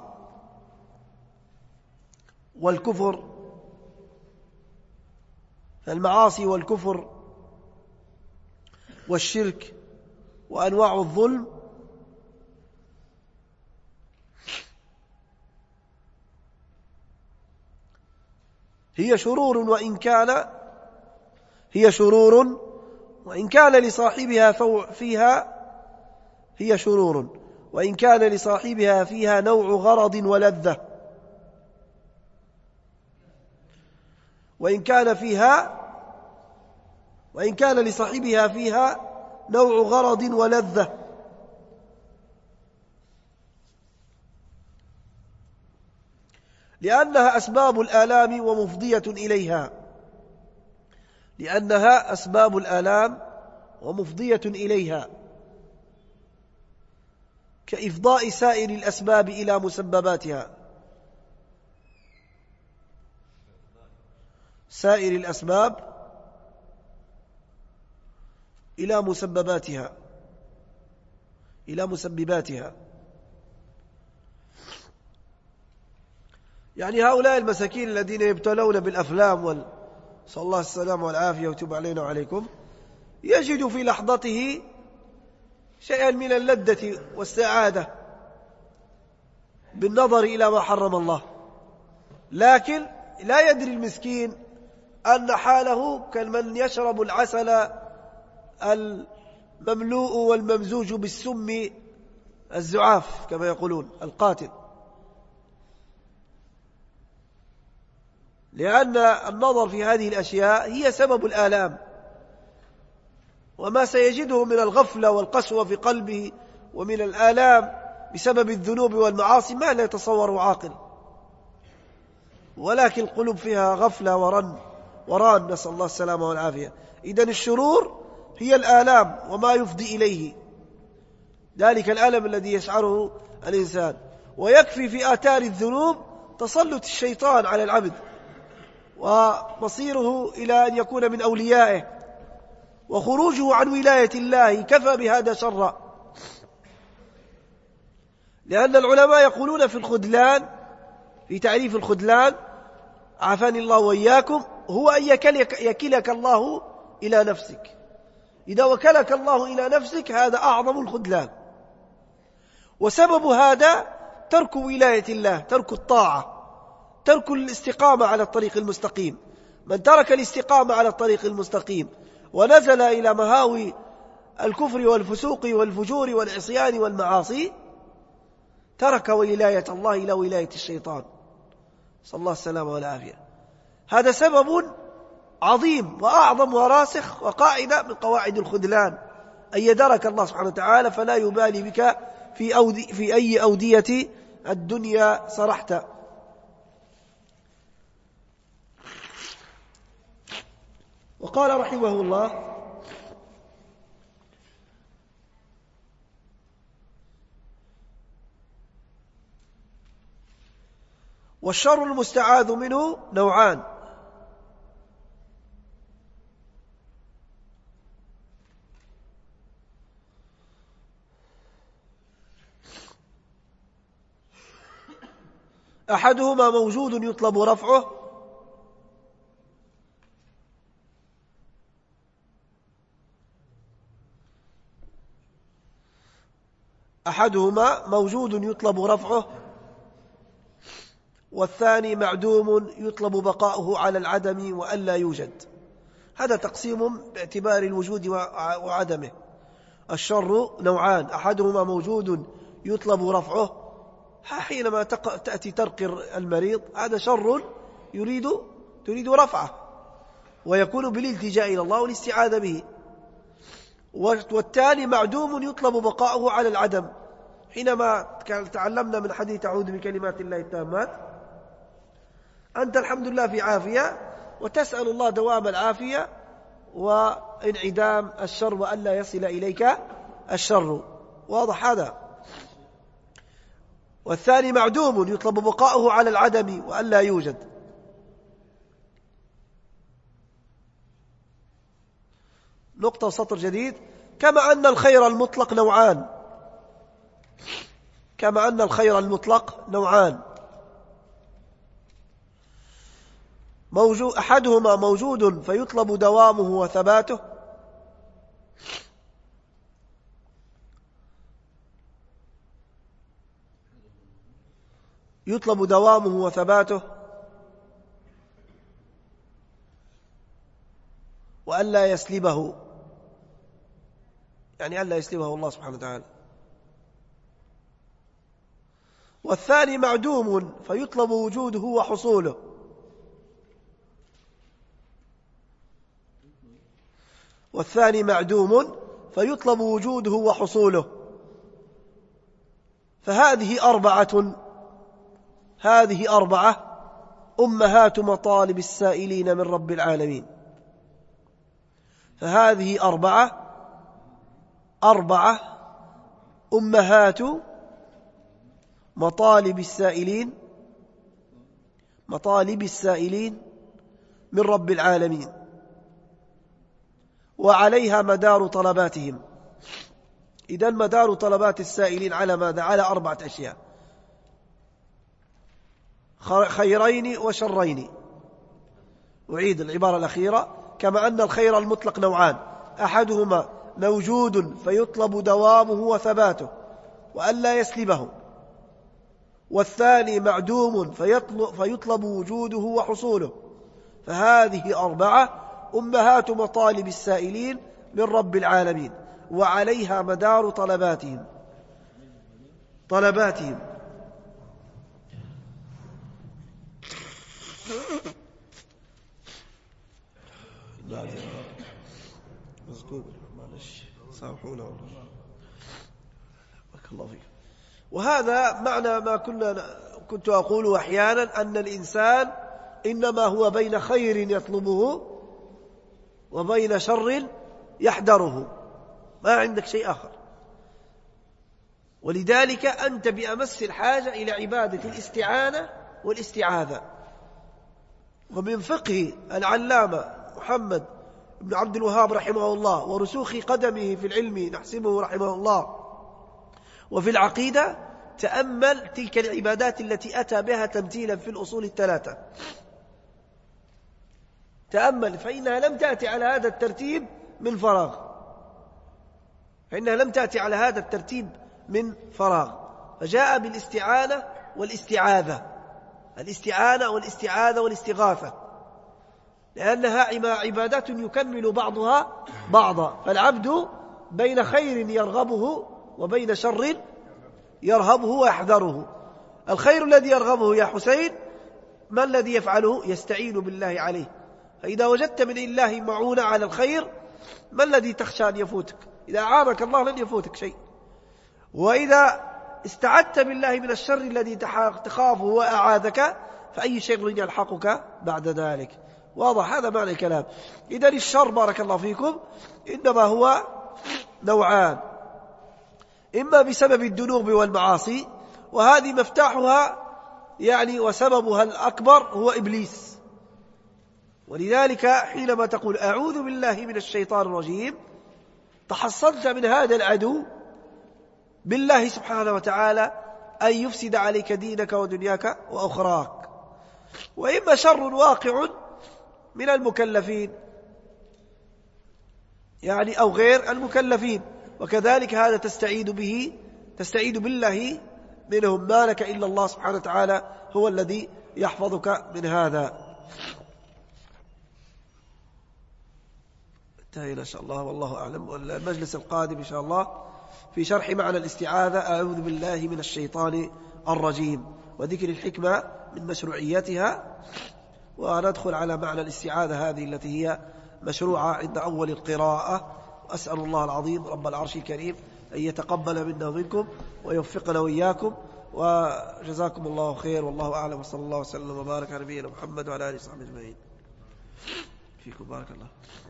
والكفر فالمعاصي والكفر والشرك وأنواع الظلم هي شرور وإن كان هي شرور وإن كان لصاحبها فيها هي شرور وإن كان لصاحبها فيها نوع غرض ولذة وإن كان فيها وإن كان لصاحبها فيها نوع غرض ولذة لأنها أسباب الآلام ومفضية إليها لأنها أسباب الآلام ومفضية إليها كإفضاء سائر الأسباب إلى مسبباتها سائر الأسباب إلى مسبباتها إلى مسبباتها يعني هؤلاء المساكين الذين يبتلون بالأفلام وال... صلى الله السلامة والعافية وتب علينا وعليكم يجد في لحظته شيئا من اللذة والسعادة بالنظر إلى ما حرم الله لكن لا يدري المسكين أن حاله كمن يشرب العسل المملوء والممزوج بالسم الزعاف كما يقولون القاتل لأن النظر في هذه الأشياء هي سبب الآلام وما سيجده من الغفلة والقسوة في قلبه ومن الآلام بسبب الذنوب والمعاصي ما لا يتصور عاقل ولكن القلوب فيها غفلة ورن وران نسأل الله السلامة والعافية إذن الشرور هي الآلام وما يفضي إليه ذلك الألم الذي يشعره الإنسان ويكفي في آثار الذنوب تسلط الشيطان على العبد ومصيره إلى أن يكون من أوليائه وخروجه عن ولاية الله كفى بهذا شرا لأن العلماء يقولون في الخذلان في تعريف الخذلان عافاني الله وإياكم هو أن يكلك, يكلك الله إلى نفسك إذا وكلك الله إلى نفسك هذا أعظم الخذلان وسبب هذا ترك ولاية الله ترك الطاعة ترك الاستقامة على الطريق المستقيم من ترك الاستقامة على الطريق المستقيم ونزل إلى مهاوي الكفر والفسوق والفجور والعصيان والمعاصي ترك ولاية الله إلى ولاية الشيطان صلى الله السلامة والعافية هذا سبب عظيم وأعظم وراسخ وقاعدة من قواعد الخذلان أن يدرك الله سبحانه وتعالى فلا يبالي بك في, أودي في أي أودية الدنيا سرحت وقال رحمه الله والشر المستعاذ منه نوعان أحدهما موجود يطلب رفعه أحدهما موجود يطلب رفعه والثاني معدوم يطلب بقاؤه على العدم وألا يوجد هذا تقسيم باعتبار الوجود وعدمه الشر نوعان أحدهما موجود يطلب رفعه حينما تأتي ترقر المريض هذا شر يريد تريد رفعه ويكون بالالتجاء إلى الله والاستعاذة به والثاني معدوم يطلب بقاؤه على العدم حينما تعلمنا من حديث أعوذ بكلمات الله التامات أنت الحمد لله في عافية وتسأل الله دوام العافية وانعدام الشر وألا يصل إليك الشر واضح هذا والثاني معدوم يطلب بقاؤه على العدم وألا يوجد نقطة وسطر جديد كما أن الخير المطلق نوعان كما أن الخير المطلق نوعان موجود أحدهما موجود فيطلب دوامه وثباته يطلب دوامه وثباته، وألا يسلبه، يعني ألا يسلبه الله سبحانه وتعالى. والثاني معدوم فيطلب وجوده وحصوله، والثاني معدوم فيطلب وجوده وحصوله. فهذه أربعة هذه أربعة أمهات مطالب السائلين من رب العالمين. فهذه أربعة أربعة أمهات مطالب السائلين مطالب السائلين من رب العالمين، وعليها مدار طلباتهم. إذن مدار طلبات السائلين على ماذا؟ على أربعة أشياء: خيرين وشرين. أعيد العبارة الأخيرة: كما أن الخير المطلق نوعان: أحدهما موجود فيطلب دوامه وثباته وألا يسلبه، والثاني معدوم فيطلب وجوده وحصوله. فهذه أربعة أمهات مطالب السائلين من رب العالمين، وعليها مدار طلباتهم طلباتهم وهذا معنى ما كنا كنت أقول أحيانا، أن الإنسان إنما هو بين خير يطلبه وبين شر يحذره، ما عندك شيء آخر. ولذلك أنت بأمس الحاجة إلى عبادة الاستعانة والاستعاذة. ومن فقه العلامة محمد بن عبد الوهاب رحمه الله ورسوخ قدمه في العلم نحسبه رحمه الله وفي العقيدة، تأمل تلك العبادات التي أتى بها تمثيلا في الأصول الثلاثة. تأمل، فإنها لم تأتي على هذا الترتيب من فراغ فإنها لم تأتي على هذا الترتيب من فراغ فجاء بالاستعانة والاستعاذة الاستعانة والاستعاذة والاستغاثة، لأنها عبادات يكمل بعضها بعضا. فالعبد بين خير يرغبه وبين شر يرهبه ويحذره. الخير الذي يرغبه يا حسين ما الذي يفعله؟ يستعين بالله عليه. فإذا وجدت من الله معونة على الخير، ما الذي تخشى أن يفوتك؟ إذا أعانك الله لن يفوتك شيء. وإذا استعدت بالله من الشر الذي تخافه وأعاذك، فأي شر يلحقك بعد ذلك؟ واضح هذا معنى الكلام. إذن الشر بارك الله فيكم إنما هو نوعان: إما بسبب الذنوب والمعاصي، وهذه مفتاحها يعني وسببها الأكبر هو إبليس. ولذلك حينما تقول أعوذ بالله من الشيطان الرجيم، تحصنت من هذا العدو بالله سبحانه وتعالى أن يفسد عليك دينك ودنياك وأخراك. وإما شر واقع من المكلفين يعني أو غير المكلفين، وكذلك هذا تستعيد به تستعيد بالله منهم. ما لك إلا الله سبحانه وتعالى هو الذي يحفظك من هذا. انتهينا إن شاء الله والله أعلم. والمجلس القادم إن شاء الله في شرح معنى الاستعاذة: أعوذ بالله من الشيطان الرجيم، وذكر الحكمة من مشروعيتها، وندخل على معنى الاستعاذة هذه التي هي مشروعة عند أول القراءة. وأسأل الله العظيم رب العرش الكريم أن يتقبل منا ومنكم ويوفقنا وإياكم، وجزاكم الله خير، والله أعلم، وصلى الله وسلم وبارك على نبينا محمد وعلى آله وصحبه أجمعين. فيكم بارك الله.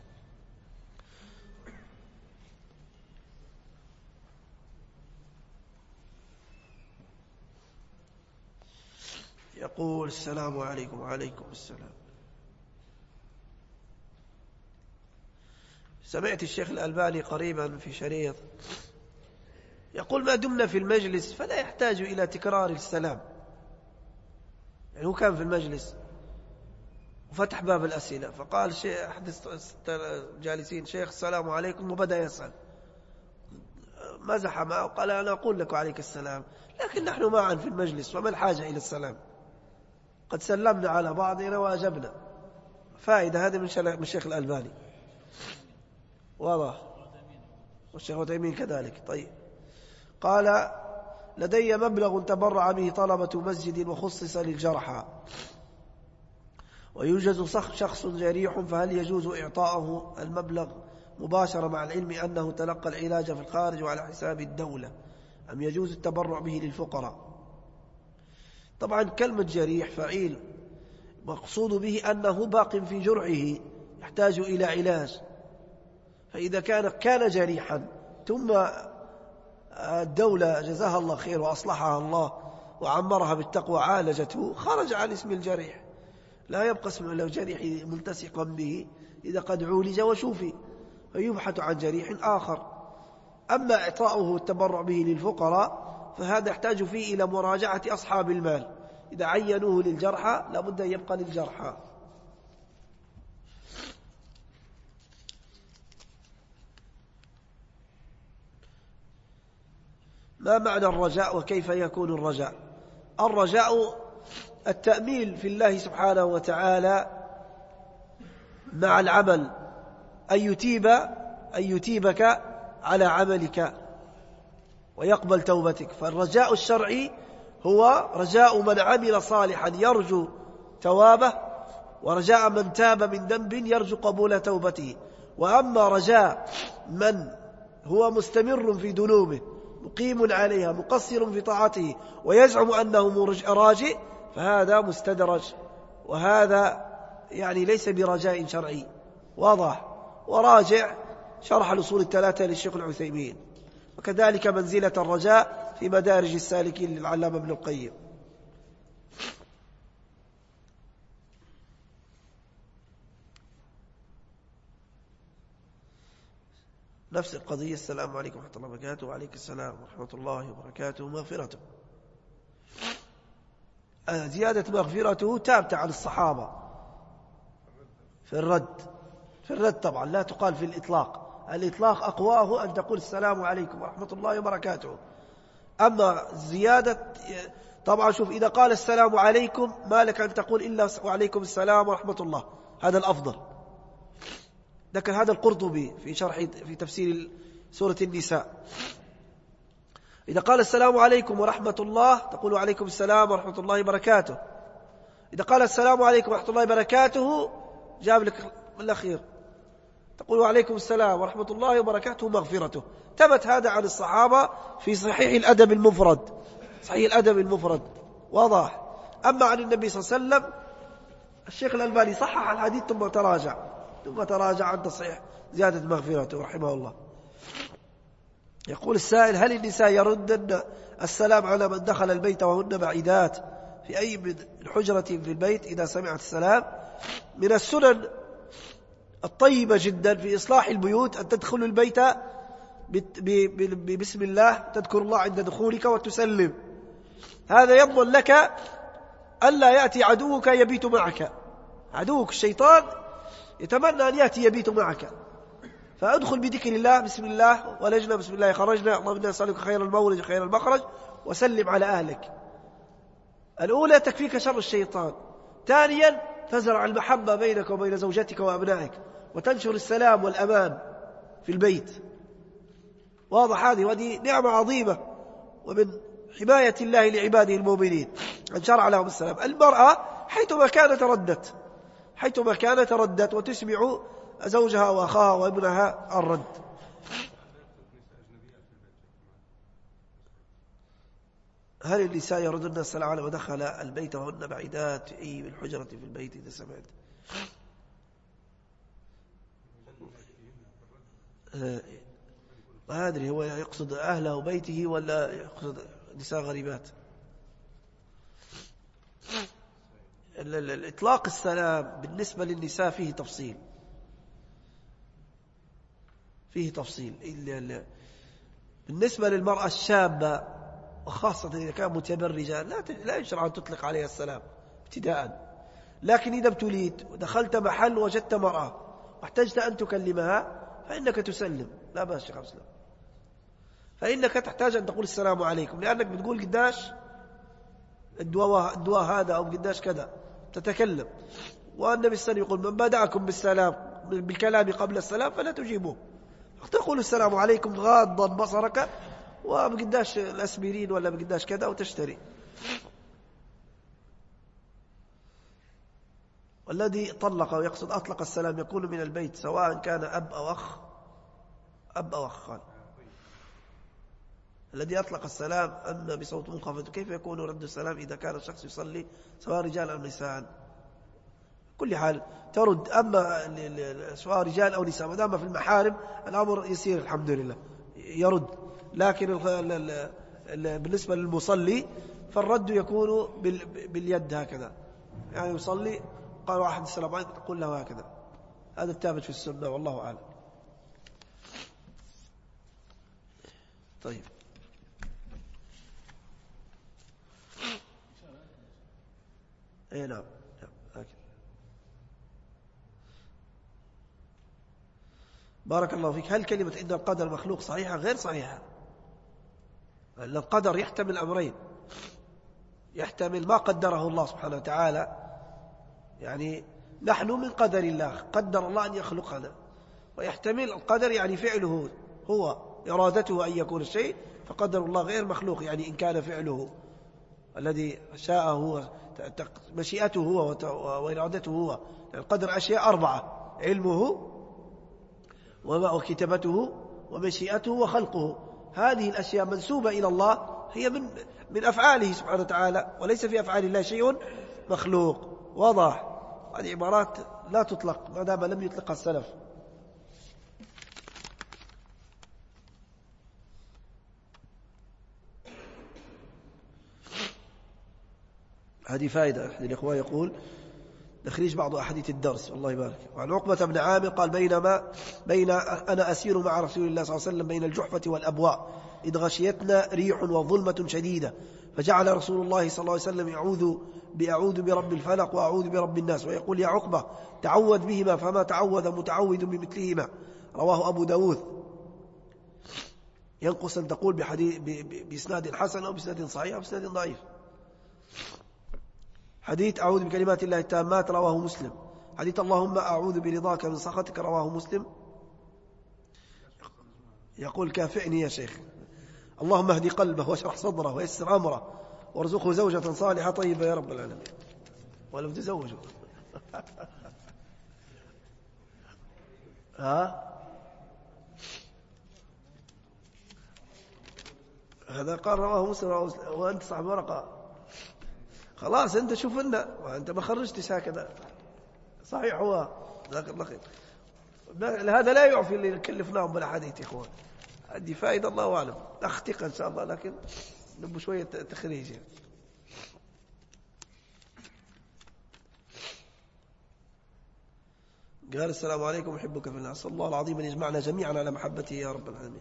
يقول: السلام عليكم. وعليكم السلام. سمعت الشيخ الألباني قريبا في شريط يقول: ما دمنا في المجلس فلا يحتاج إلى تكرار السلام. يعني هو كان في المجلس وفتح باب الأسئلة، فقال شيء أحد الجالسين: شيخ السلام عليكم، وبدأ يسأل. مزح معه وقال أنا أقول لك عليك السلام، لكن نحن معا في المجلس وما الحاجة إلى السلام، قد سلمنا على بعضنا وأجبنا. فائدة هذه من الشيخ الألباني، واضح، والشيخ عثيمين كذلك. طيب، قال لدي مبلغ تبرع به طلبة مسجد وخصص للجرحى، ويوجد شخص جريح، فهل يجوز إعطاءه المبلغ مباشرة مع العلم أنه تلقى العلاج في الخارج وعلى حساب الدولة، أم يجوز التبرع به للفقراء؟ طبعا كلمة جريح فعيل، مقصود به أنه باق في جرحه يحتاج إلى علاج، فإذا كان كان جريحا ثم الدولة جزاها الله خير وأصلحها الله وعمرها بالتقوى عالجته، خرج عن اسم الجريح، لا يبقى اسم له جريح ملتصقا به إذا قد عولج وشوفي، فيبحث عن جريح آخر. أما إعطاؤه والتبرع به للفقراء فهذا يحتاج فيه إلى مراجعة أصحاب المال، إذا عينوه للجرحى لابد أن يبقى للجرحى. ما معنى الرجاء وكيف يكون الرجاء؟ الرجاء التأميل في الله سبحانه وتعالى مع العمل، أن يتيب أن يتيبك على عملك ويقبل توبتك. فالرجاء الشرعي هو رجاء من عمل صالحا يرجو توابه، ورجاء من تاب من ذنب يرجو قبول توبته. وأما رجاء من هو مستمر في ذنوبه مقيم عليها مقصر في طاعته ويزعم أنه راجئ، فهذا مستدرج، وهذا يعني ليس برجاء شرعي واضح. وراجع شرح الأصول الثلاثة للشيخ العثيمين، وكذلك منزلة الرجاء في مدارج السالكين للعلامة ابن القيم. نفس القضية. السلام عليكم ورحمة الله وبركاته. وعليك السلام ورحمة الله وبركاته. مغفرته، زيادة مغفرته تابتة عن الصحابة في الرد، في الرد طبعا لا تقال في الإطلاق، الإطلاق أقواه أن تقول السلام عليكم ورحمة الله وبركاته. أما زيادة طبعا شوف، إذا قال السلام عليكم ما لك أن تقول إلا وعليكم السلام ورحمة الله، هذا الأفضل. ذكر هذا القرطبي في شرح في تفسير سورة النساء، إذا قال السلام عليكم ورحمة الله تقول وعليكم السلام ورحمة الله وبركاته. إذا قال السلام عليكم ورحمة الله وبركاته جاب لك الأخير تقول وعليكم السلام ورحمة الله وبركاته مغفرته. ثبت هذا عن الصحابة في صحيح الأدب المفرد، صحيح الأدب المفرد واضح. أما عن النبي صلى الله عليه وسلم الشيخ الألباني صحح الحديث ثم تراجع ثم تراجع عن تصحيح زيادة مغفرته رحمه الله. يقول السائل: هل النساء يردن السلام على من دخل البيت وهن بعيدات في أي من حجرة في البيت إذا سمعت السلام؟ من السنن الطيبة جدا في إصلاح البيوت أن تدخل البيت بسم الله، تذكر الله عند دخولك وتسلم، هذا يضمن لك ألا يأتي عدوك يبيت معك. عدوك الشيطان يتمنى أن يأتي يبيت معك، فأدخل بذكر الله بسم الله ولجنا بسم الله خرجنا، اللهم إنا نسألك خير المولد وخير المخرج، وسلم على أهلك. الأولى تكفيك شر الشيطان. ثانيا تزرع المحبة بينك وبين زوجتك وأبنائك، وتنشر السلام والأمان في البيت. واضح هذه، وهذه نعمة عظيمة ومن حماية الله لعباده المؤمنين أن شرع لهم السلام. المرأة حيثما كانت ردت حيثما كانت ردت وتسمع زوجها وأخاها وابنها الرد. هل النساء يردن السلام على ودخل البيت وهن بعيدات في أي من حجرة في البيت إذا سمعت؟ ما أدري هو يقصد أهله وبيته ولا يقصد نساء غريبات. الإطلاق السلام بالنسبة للنساء فيه تفصيل فيه تفصيل بالنسبة للمرأة الشابة وخاصة إذا كان متبرجة لا لا يشرع أن تطلق عليها السلام ابتداء. لكن إذا ابتليت ودخلت محل وجدت مرأة واحتجت أن تكلمها فإنك تسلم، لا بأس شيخ أسلم. فإنك تحتاج أن تقول السلام عليكم، لأنك بتقول قداش الدواء, الدواء هذا أو قداش كذا تتكلم، والنبي صلى الله عليه وسلم يقول من بدأكم بالسلام بالكلام قبل السلام فلا تجيبوه، تقول السلام عليكم غاضا بصرك وبقداش الأسبرين ولا بقداش كذا وتشتري. والذي طلق ويقصد أطلق السلام يكون من البيت سواء كان أب أو أخ، أب أو أخ. الذي أطلق السلام أما بصوت منخفض، كيف يكون رد السلام إذا كان الشخص يصلي سواء رجال أو نساء؟ كل حال ترد، أما سواء رجال أو نساء ما دام في المحارم الأمر يسير الحمد لله يرد. لكن بالنسبة للمصلي فالرد يكون باليد هكذا، يعني يصلي قال واحد السلام عليكم تقول له هكذا، هذا الثابت في السنة والله أعلم. طيب اي نعم نعم. بارك الله فيك. هل كلمة إن القدر مخلوق صحيحة غير صحيحة؟ لأن القدر يحتمل أمرين، يحتمل ما قدره الله سبحانه وتعالى، يعني نحن من قدر الله قدر الله أن يخلقنا، ويحتمل القدر يعني فعله هو إرادته أن يكون الشيء، فقدر الله غير مخلوق، يعني إن كان فعله الذي شاء هو مشيئته هو وإرادته هو. القدر أشياء أربعة: علمه وكتابته ومشيئته وخلقه. هذه الأشياء منسوبة إلى الله، هي من من أفعاله سبحانه وتعالى، وليس في أفعال الله شيء مخلوق. واضح؟ هذه عبارات لا تطلق ما دام لم يطلقها السلف. هذه فائدة. أحد الإخوة يقول تخريج بعض أحاديث الدرس، والله يبارك. وعن عقبة بن عامر قال بينما بين أنا أسير مع رسول الله صلى الله عليه وسلم بين الجحفة والأبواء إذ غشيتنا ريح وظلمة شديدة، فجعل رسول الله صلى الله عليه وسلم يعوذ بأعوذ برب الفلق وأعوذ برب الناس، ويقول يا عقبة تعوذ بهما فما تعوذ متعوذ بمثلهما. رواه أبو داود. ينقص أن تقول بحديث بإسناد حسن أو بإسناد صحيح أو بإسناد ضعيف. حديث أعوذ بكلمات الله التامات رواه مسلم. حديث اللهم أعوذ برضاك من سخطك رواه مسلم. يقول كافئني يا شيخ. اللهم اهدي قلبه واشرح صدره ويسر أمره وارزقه زوجة صالحة طيبة يا رب العالمين، ولو تزوجوا. ها هذا قال رواه مسلم وأنت صاحب ورقة. خلاص أنت شوف لنا، وأنت ما خرجتش هكذا. صحيح هو ذاك الله خير. هذا لا يعفي اللي كلفناهم بالحديث يا إخوان. هذه فائدة الله أعلم، أخطئ إن شاء الله، لكن نبو شوية تخريج. قال السلام عليكم أحبك في الله، أسأل الله العظيم أن يجمعنا جميعا على محبته يا رب العالمين.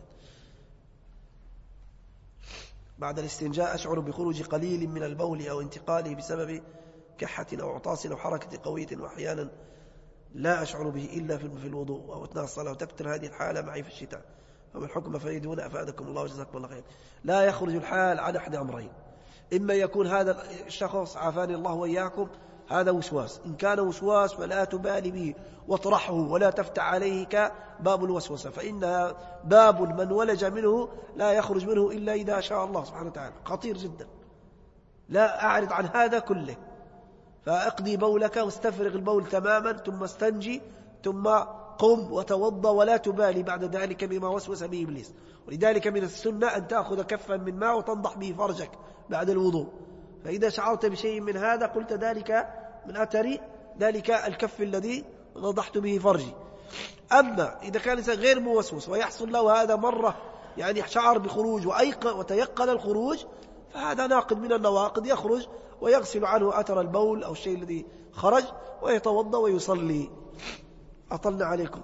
بعد الاستنجاء أشعر بخروج قليل من البول أو انتقاله بسبب كحة أو عطاس أو حركة قوية، وأحيانا لا أشعر به إلا في الوضوء أو أثناء الصلاة، وتكثر هذه الحالة معي في الشتاء، فما الحكم فيدون أفادكم الله وجزاكم الله خير. لا يخرج الحال عن أحد أمرين: إما يكون هذا الشخص عافاني الله وإياكم هذا وسواس، إن كان وسواس فلا تبالي به واطرحه ولا تفتح عليه كباب الوسوسة، فإنها باب من ولج منه لا يخرج منه إلا إذا شاء الله سبحانه وتعالى، خطير جدا. لا أعرض عن هذا كله، فأقضي بولك واستفرغ البول تماما ثم استنجي ثم قم وتوضى ولا تبالي بعد ذلك بما وسوس به إبليس. ولذلك من السنة أن تأخذ كفا من ماء وتنضح به فرجك بعد الوضوء، فإذا شعرت بشيء من هذا قلت ذلك من أثر ذلك الكف الذي نضحت به فرجي. أما إذا كان إنسان غير موسوس ويحصل له هذا مرة، يعني شعر بخروج وتيقن الخروج، فهذا ناقض من النواقض، يخرج ويغسل عنه أثر البول أو الشيء الذي خرج ويتوضأ ويصلي. أطلنا عليكم.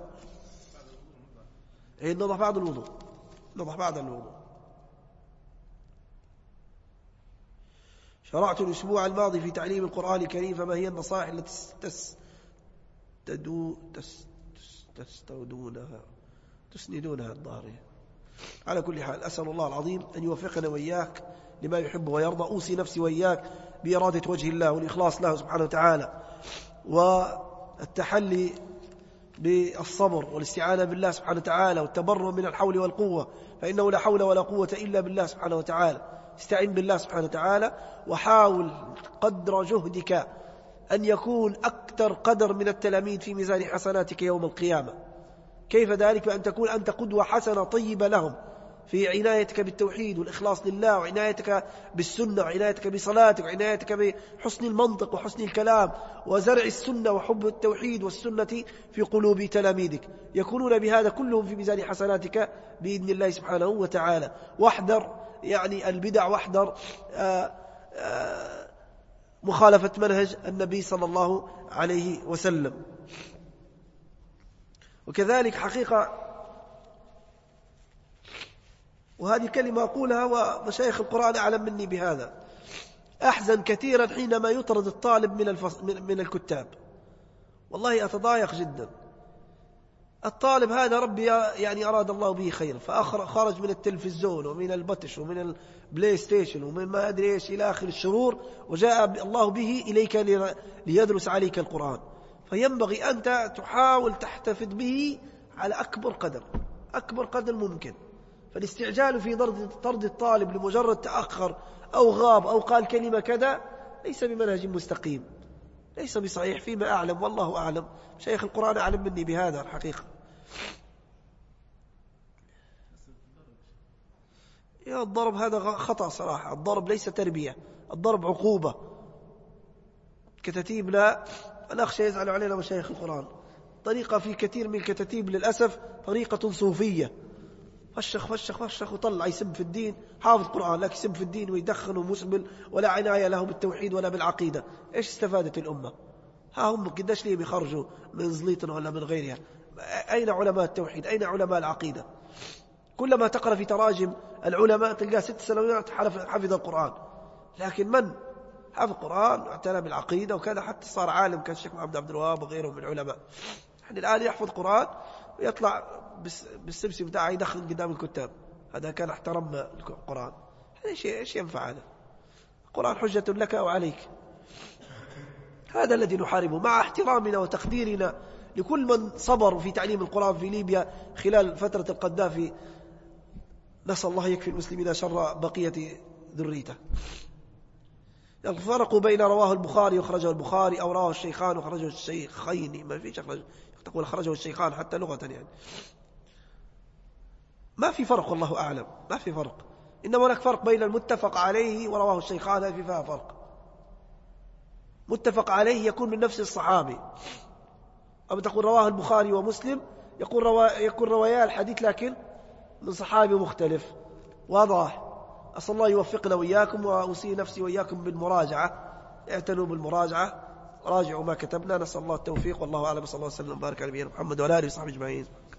إيه نضح بعد الوضوء، نضح بعد الوضوء. شرعت الأسبوع الماضي في تعليم القرآن الكريم، فما هي النصائح التي تس تدو تس تستودونها تسندونها الظاهرية على كل حال أسأل الله العظيم أن يوفقنا وإياك لما يحب ويرضى. أوصي نفسي وإياك بإرادة وجه الله والإخلاص له سبحانه وتعالى، والتحلي بالصبر والاستعانة بالله سبحانه وتعالى، والتبرؤ من الحول والقوة، فإنه لا حول ولا قوة إلا بالله سبحانه وتعالى. استعين بالله سبحانه وتعالى، وحاول قدر جهدك أن يكون أكثر قدر من التلاميذ في ميزان حسناتك يوم القيامة. كيف ذلك؟ بأن تكون أنت قدوة حسنة طيبة لهم في عنايتك بالتوحيد والإخلاص لله، وعنايتك بالسنة، وعنايتك بصلاتك، وعنايتك بحسن المنطق وحسن الكلام، وزرع السنة وحب التوحيد والسنة في قلوب تلاميذك، يكونون بهذا كلهم في ميزان حسناتك بإذن الله سبحانه وتعالى. واحذر يعني البدع، واحذر آآ آآ مخالفة منهج النبي صلى الله عليه وسلم. وكذلك حقيقة، وهذه كلمة أقولها ومشايخ القرآن أعلم مني بهذا، أحزن كثيرا حينما يطرد الطالب من, الفص... من الكتاب. والله أتضايق جدا. الطالب هذا ربي يعني أراد الله به خير، فخرج من التلفزيون ومن البطش ومن البلاي ستيشن ومن ما أدري إيش إلى آخر الشرور، وجاء الله به إليك ليدرس عليك القرآن. فينبغي أنت تحاول تحتفظ به على أكبر قدر أكبر قدر ممكن. فالاستعجال في طرد الطالب لمجرد تأخر أو غاب أو قال كلمة كذا ليس بمنهج مستقيم، ليس بصحيح فيما أعلم، والله أعلم. شيخ القرآن أعلم مني بهذا الحقيقة. يا الضرب هذا خطأ صراحة. الضرب ليس تربية، الضرب عقوبة. كتاتيب لا، أنا أخشى يزعل علينا مشايخ القرآن. طريقة في كثير من الكتاتيب للأسف طريقة صوفية، فشخ فشخ فشخ وطلع يسب في الدين، حافظ قرآن لكن يسب في الدين ويدخن ومسبل، ولا عناية له بالتوحيد ولا بالعقيدة. إيش استفادت الأمة؟ ها هم قداش ليه بيخرجوا من زليطن ولا من غيرها؟ أين علماء التوحيد؟ أين علماء العقيدة؟ كلما تقرأ في تراجم العلماء تلقى ست سنوات حفظ القرآن، لكن من حفظ القرآن واعتنى بالعقيدة وكذا حتى صار عالم كالشيخ محمد عبد الوهاب وغيره من العلماء. نحن الآن يحفظ القرآن ويطلع بالسبسي بتاعه يدخن قدام الكتاب. هذا كان احترم القرآن؟ هذا شيء ايش ينفع؟ هذا القرآن حجة لك وعليك. هذا الذي نحاربه، مع احترامنا وتقديرنا لكل من صبر في تعليم القرآن في ليبيا خلال فترة القذافي. نسأل الله يكفي المسلمين شر بقية ذريته. الفرق بين رواه البخاري وخرجه البخاري أو رواه الشيخان وخرجه الشيخين، ما فيش أخرج تقول خرجه الشيخان حتى لغة يعني ما في فرق، والله أعلم ما في فرق. إنما هناك فرق بين المتفق عليه ورواه الشيخان، هذا فيها فرق. متفق عليه يكون من نفس الصحابي، أو تقول رواه البخاري ومسلم يكون روا... يكون روايا الحديث لكن من صحابي مختلف. واضح؟ أسأل الله يوفقنا وإياكم، وأوصي نفسي وإياكم بالمراجعة. اعتنوا بالمراجعة، راجعوا ما كتبنا. نسأل الله التوفيق، والله أعلم. صلى الله عليه وسلم وبارك على نبينا محمد وعلى آله وصحبه أجمعين.